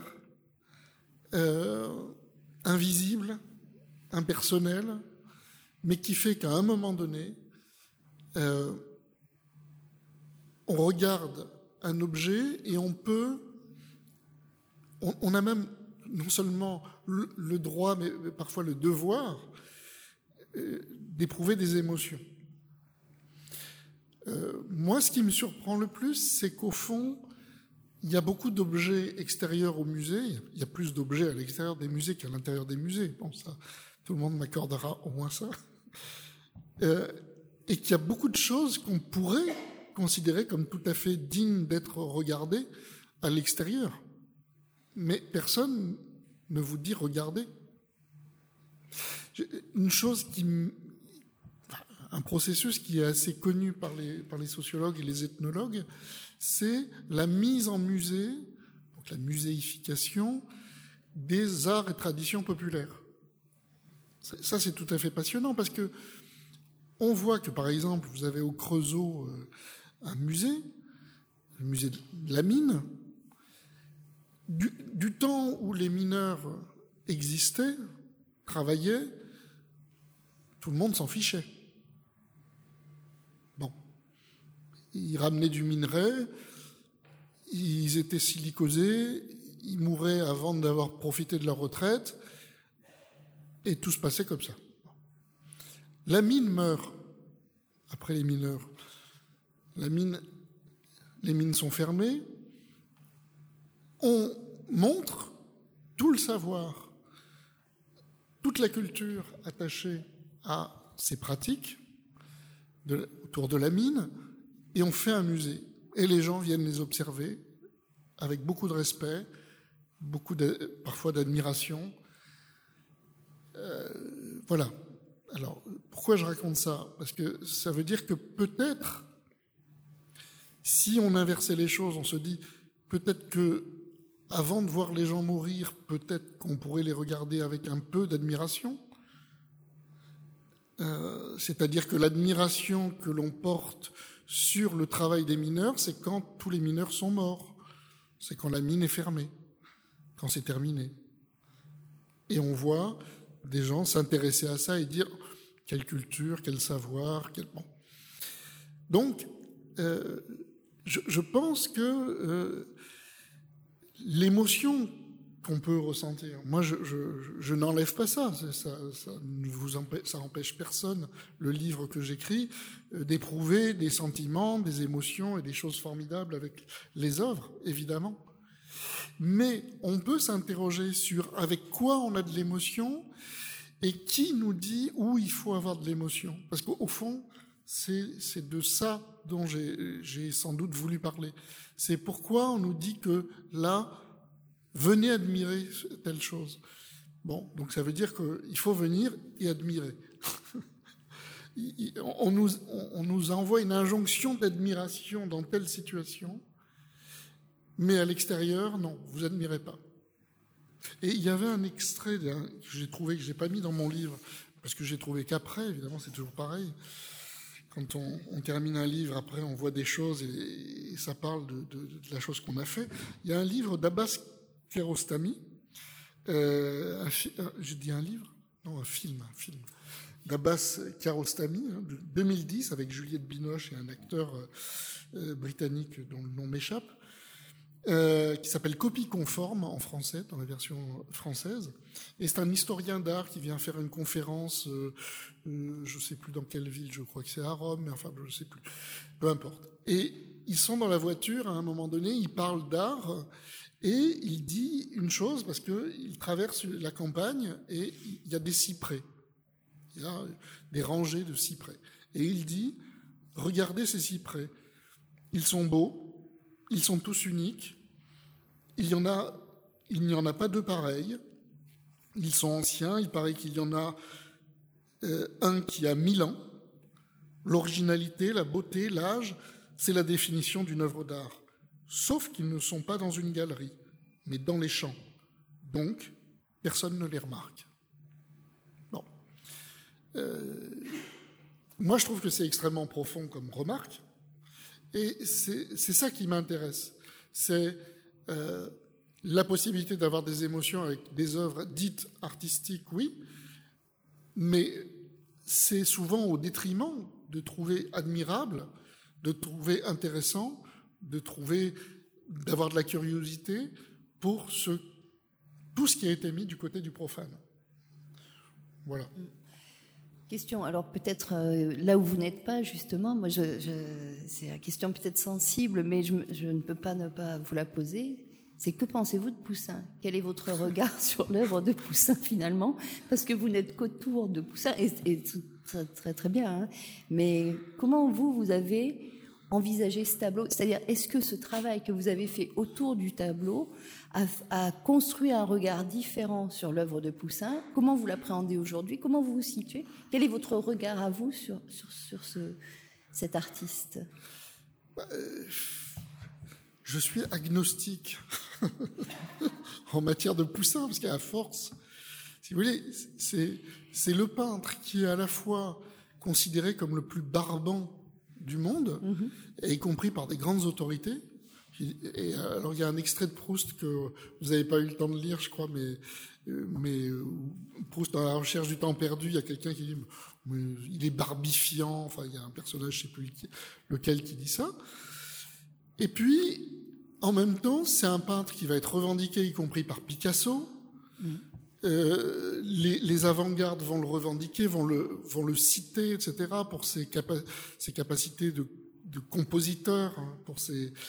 invisible, impersonnel, mais qui fait qu'à un moment donné, on regarde un objet et on a même non seulement le droit, mais parfois le devoir d'éprouver des émotions. Moi, ce qui me surprend le plus, c'est qu'au fond, il y a beaucoup d'objets extérieurs au musée. Il y a plus d'objets à l'extérieur des musées qu'à l'intérieur des musées. Bon, ça, tout le monde m'accordera au moins ça. Et qu'il y a beaucoup de choses qu'on pourrait considérer comme tout à fait dignes d'être regardées à l'extérieur. Mais personne ne vous dit regardez. Une chose un processus qui est assez connu par les sociologues et les ethnologues, c'est la mise en musée, donc la muséification des arts et traditions populaires. Ça, c'est tout à fait passionnant parce que on voit que, par exemple, vous avez au Creusot un musée, le musée de la mine. Du temps où les mineurs existaient, travaillaient, tout le monde s'en fichait. Bon. Ils ramenaient du minerai, ils étaient silicosés, ils mouraient avant d'avoir profité de leur retraite, et tout se passait comme ça. La mine meurt après les mineurs. Les mines sont fermées. On montre tout le savoir, toute la culture attachée à ces pratiques autour de la mine, et on fait un musée. Et les gens viennent les observer avec beaucoup de respect, parfois d'admiration. Voilà. Alors, pourquoi je raconte ça? Parce que ça veut dire que peut-être, si on inversait les choses, on se dit peut-être que avant de voir les gens mourir, peut-être qu'on pourrait les regarder avec un peu d'admiration. C'est-à-dire que l'admiration que l'on porte sur le travail des mineurs, c'est quand tous les mineurs sont morts. C'est quand la mine est fermée, quand c'est terminé. Et on voit des gens s'intéresser à ça et dire quelle culture, quel savoir, Bon. Donc, je pense que l'émotion qu'on peut ressentir, moi je n'enlève pas ça, ça n'empêche personne, le livre que j'écris, d'éprouver des sentiments, des émotions et des choses formidables avec les œuvres, évidemment. Mais on peut s'interroger sur avec quoi on a de l'émotion Et qui nous dit où il faut avoir de l'émotion? Parce qu'au fond, c'est de ça dont j'ai sans doute voulu parler. C'est pourquoi on nous dit que là, venez admirer telle chose. Bon, donc ça veut dire qu'il faut venir et admirer. On nous envoie une injonction d'admiration dans telle situation, mais à l'extérieur, non, vous admirez pas. Et il y avait un extrait que j'ai trouvé, que je n'ai pas mis dans mon livre, parce que j'ai trouvé qu'après, évidemment, c'est toujours pareil. Quand on termine un livre, après, on voit des choses et ça parle de la chose qu'on a fait. Il y a un livre d'Abbas Kiarostami, je dis un livre? Non, un film d'Abbas Kiarostami, de 2010, avec Juliette Binoche et un acteur britannique dont le nom m'échappe, qui s'appelle Copie conforme en français, dans la version française. Et c'est un historien d'art qui vient faire une conférence, je ne sais plus dans quelle ville, je crois que c'est à Rome, mais enfin, je ne sais plus. Peu importe. Et ils sont dans la voiture, à un moment donné, ils parlent d'art, et il dit une chose, parce qu'il traverse la campagne, et il y a des cyprès. Il y a des rangées de cyprès. Et il dit, regardez ces cyprès. Ils sont beaux, ils sont tous uniques. Il n'y en a pas deux pareils. Ils sont anciens. Il paraît qu'il y en a un qui a 1000 ans. L'originalité, la beauté, l'âge, c'est la définition d'une œuvre d'art. Sauf qu'ils ne sont pas dans une galerie, mais dans les champs. Donc, personne ne les remarque. Bon. Moi, je trouve que c'est extrêmement profond comme remarque. Et c'est ça qui m'intéresse. C'est la possibilité d'avoir des émotions avec des œuvres dites artistiques, oui, mais c'est souvent au détriment de trouver admirable, de trouver intéressant, d'avoir de la curiosité pour tout ce qui a été mis du côté du profane. Voilà. Question, alors peut-être là où vous n'êtes pas, justement, moi c'est une question peut-être sensible, mais je ne peux pas ne pas vous la poser. C'est que pensez-vous de Poussin? Quel est votre regard sur l'œuvre de Poussin finalement? Parce que vous n'êtes qu'autour de Poussin, et très, très, très bien, hein. Mais comment vous avez envisagé ce tableau? C'est-à-dire, est-ce que ce travail que vous avez fait autour du tableau a construit un regard différent sur l'œuvre de Poussin? Comment vous l'appréhendez aujourd'hui? Comment vous vous situez? Quel est votre regard à vous sur cet artiste? Je suis agnostique en matière de Poussin, parce qu'à force, si vous voulez, c'est le peintre qui est à la fois considéré comme le plus barbant du monde, et y compris par des grandes autorités. Et alors, il y a un extrait de Proust que vous n'avez pas eu le temps de lire, je crois, mais Proust, dans La recherche du temps perdu, il y a quelqu'un qui dit il est barbifiant. Enfin, il y a un personnage, je ne sais plus lequel, qui dit ça. Et puis, en même temps, c'est un peintre qui va être revendiqué, y compris par Picasso. Les avant-gardes vont le revendiquer, vont le citer, etc., pour ses capacités de compositeur, hein, pour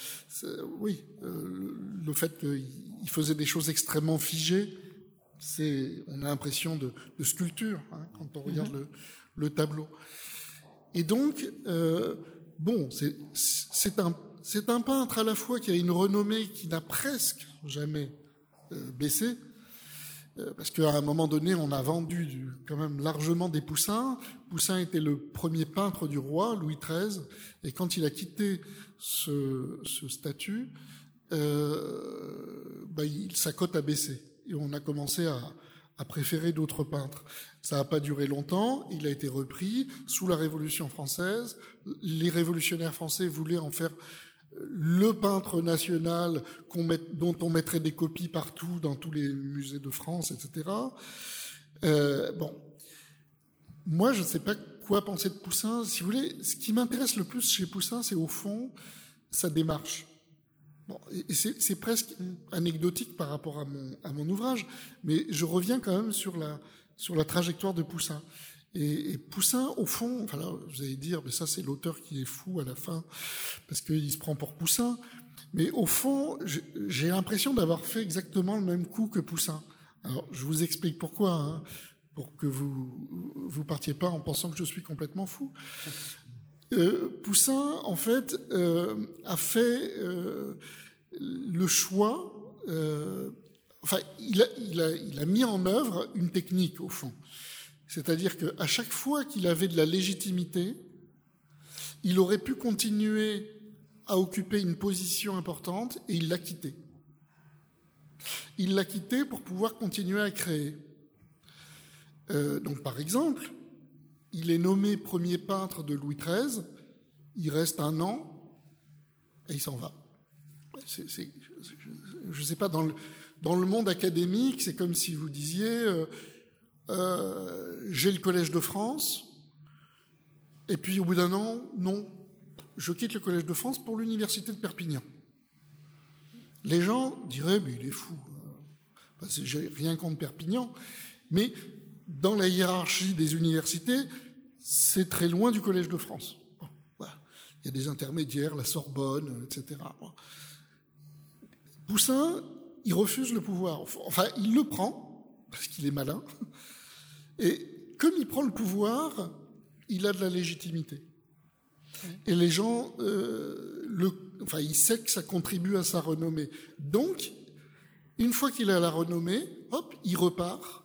le fait qu'il faisait des choses extrêmement figées. On a l'impression de sculpture, hein, quand on regarde le tableau. Et donc, c'est un peintre à la fois qui a une renommée qui n'a presque jamais baissé, parce qu'à un moment donné, on a vendu quand même largement des Poussins. Poussin était le premier peintre du roi, Louis XIII, et quand il a quitté ce statut, sa cote a baissé. Et on a commencé à préférer d'autres peintres. Ça n'a pas duré longtemps, il a été repris sous la Révolution française. Les révolutionnaires français voulaient en faire le peintre national dont on mettrait des copies partout, dans tous les musées de France, etc. Moi, je ne sais pas quoi penser de Poussin. Si vous voulez, ce qui m'intéresse le plus chez Poussin, c'est au fond sa démarche. Et c'est presque anecdotique par rapport à mon ouvrage, mais je reviens quand même sur la trajectoire de Poussin. Et Poussin, au fond, enfin là, vous allez dire, mais ça c'est l'auteur qui est fou à la fin, parce qu'il se prend pour Poussin. Mais au fond, j'ai l'impression d'avoir fait exactement le même coup que Poussin. Alors, je vous explique pourquoi. Hein. pour que vous partiez pas en pensant que je suis complètement fou. Poussin, en fait, a fait le choix. Il a mis en œuvre une technique au fond. C'est-à-dire qu'à chaque fois qu'il avait de la légitimité, il aurait pu continuer à occuper une position importante et il l'a quitté. Il l'a quitté pour pouvoir continuer à créer. Donc, par exemple, il est nommé premier peintre de Louis XIII, il reste 1 an et il s'en va. Je ne sais pas, dans le monde académique, c'est comme si vous disiez j'ai le Collège de France, et puis au bout d'1 an, non, je quitte le Collège de France pour l'Université de Perpignan. Les gens diraient mais il est fou. J'ai rien contre Perpignan, mais dans la hiérarchie des universités, c'est très loin du Collège de France. Bon, voilà. Il y a des intermédiaires, la Sorbonne, etc. Bon. Poussin, il refuse le pouvoir. Enfin, il le prend, parce qu'il est malin. Et comme il prend le pouvoir, il a de la légitimité. Et les gens, il sait que ça contribue à sa renommée. Donc, une fois qu'il a la renommée, hop, il repart.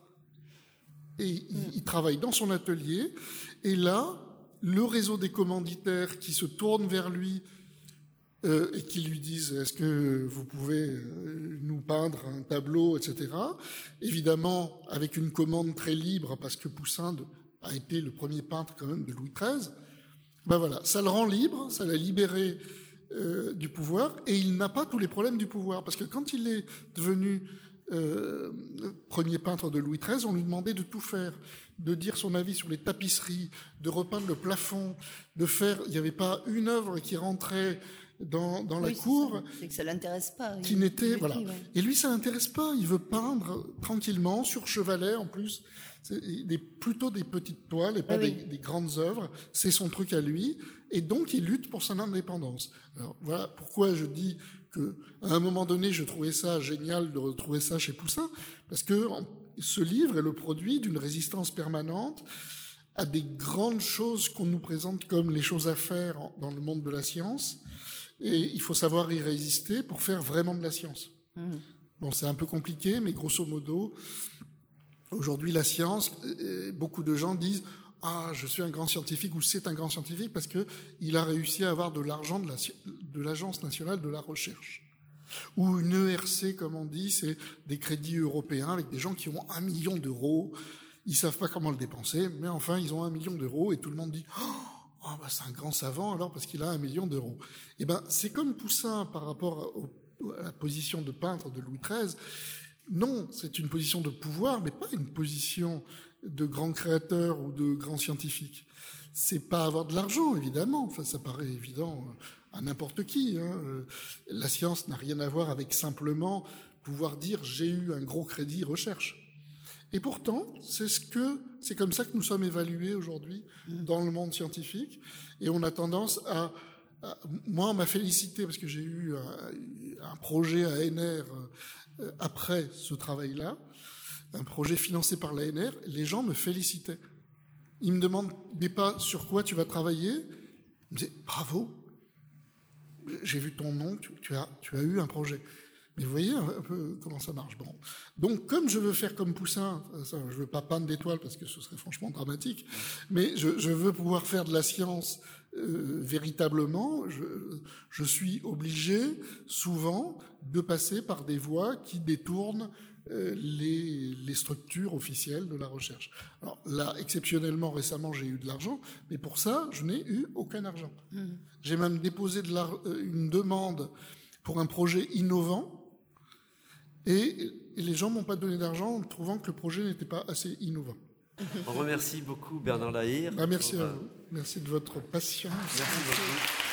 Et il travaille dans son atelier. Et là, le réseau des commanditaires qui se tournent vers lui et qui lui disent « Est-ce que vous pouvez nous peindre un tableau, etc. » Évidemment, avec une commande très libre, parce que Poussin a été le premier peintre quand même de Louis XIII. Ben voilà, ça le rend libre, ça l'a libéré du pouvoir, et il n'a pas tous les problèmes du pouvoir. Parce que quand il est devenu premier peintre de Louis XIII, on lui demandait de tout faire, de dire son avis sur les tapisseries, de repeindre le plafond, de faire... Il n'y avait pas une œuvre qui rentrait dans la cour... C'est que ça l'intéresse pas. Qui n'était... Voilà. Ouais. Et lui, ça l'intéresse pas. Il veut peindre tranquillement, sur chevalet en plus. Plutôt des petites toiles et pas des grandes œuvres. C'est son truc à lui. Et donc, il lutte pour son indépendance. Alors, voilà pourquoi je dis qu'à un moment donné, je trouvais ça génial de retrouver ça chez Poussin, parce que ce livre est le produit d'une résistance permanente à des grandes choses qu'on nous présente comme les choses à faire dans le monde de la science. Et il faut savoir y résister pour faire vraiment de la science. Bon, c'est un peu compliqué, mais grosso modo, aujourd'hui, la science, beaucoup de gens disent « Ah, je suis un grand scientifique » ou « c'est un grand scientifique » parce qu'il a réussi à avoir de l'argent de l'Agence nationale de la recherche. Ou une ERC, comme on dit, c'est des crédits européens avec des gens qui ont 1 million d'euros. Ils savent pas comment le dépenser, mais enfin, ils ont 1 million d'euros et tout le monde dit « Oh, bah, c'est un grand savant alors parce qu'il a 1 million d'euros. » Eh ben, c'est comme Poussin par rapport à la position de peintre de Louis XIII. Non, c'est une position de pouvoir, mais pas une position de grand créateur ou de grand scientifique. C'est pas avoir de l'argent, évidemment. Enfin, ça paraît évident à n'importe qui. La science n'a rien à voir avec simplement pouvoir dire j'ai eu un gros crédit recherche. Et pourtant, c'est comme ça que nous sommes évalués aujourd'hui dans le monde scientifique. Et on a tendance moi, on m'a félicité parce que j'ai eu un projet à ANR après ce travail-là, un projet financé par l'ANR. Les gens me félicitaient. Ils me demandaient pas sur quoi tu vas travailler. Ils me disaient bravo, j'ai vu ton nom, tu as eu un projet. Mais vous voyez un peu comment ça marche. Bon. Donc, comme je veux faire comme Poussin, je ne veux pas peindre d'étoiles parce que ce serait franchement dramatique, mais je veux pouvoir faire de la science véritablement, je suis obligé souvent de passer par des voies qui détournent les structures officielles de la recherche. Alors là, exceptionnellement, récemment, j'ai eu de l'argent, mais pour ça, je n'ai eu aucun argent. J'ai même déposé une demande pour un projet innovant, et les gens m'ont pas donné d'argent en trouvant que le projet n'était pas assez innovant. On remercie beaucoup Bernard Lahire. Merci à vous. Merci de votre patience. Merci beaucoup.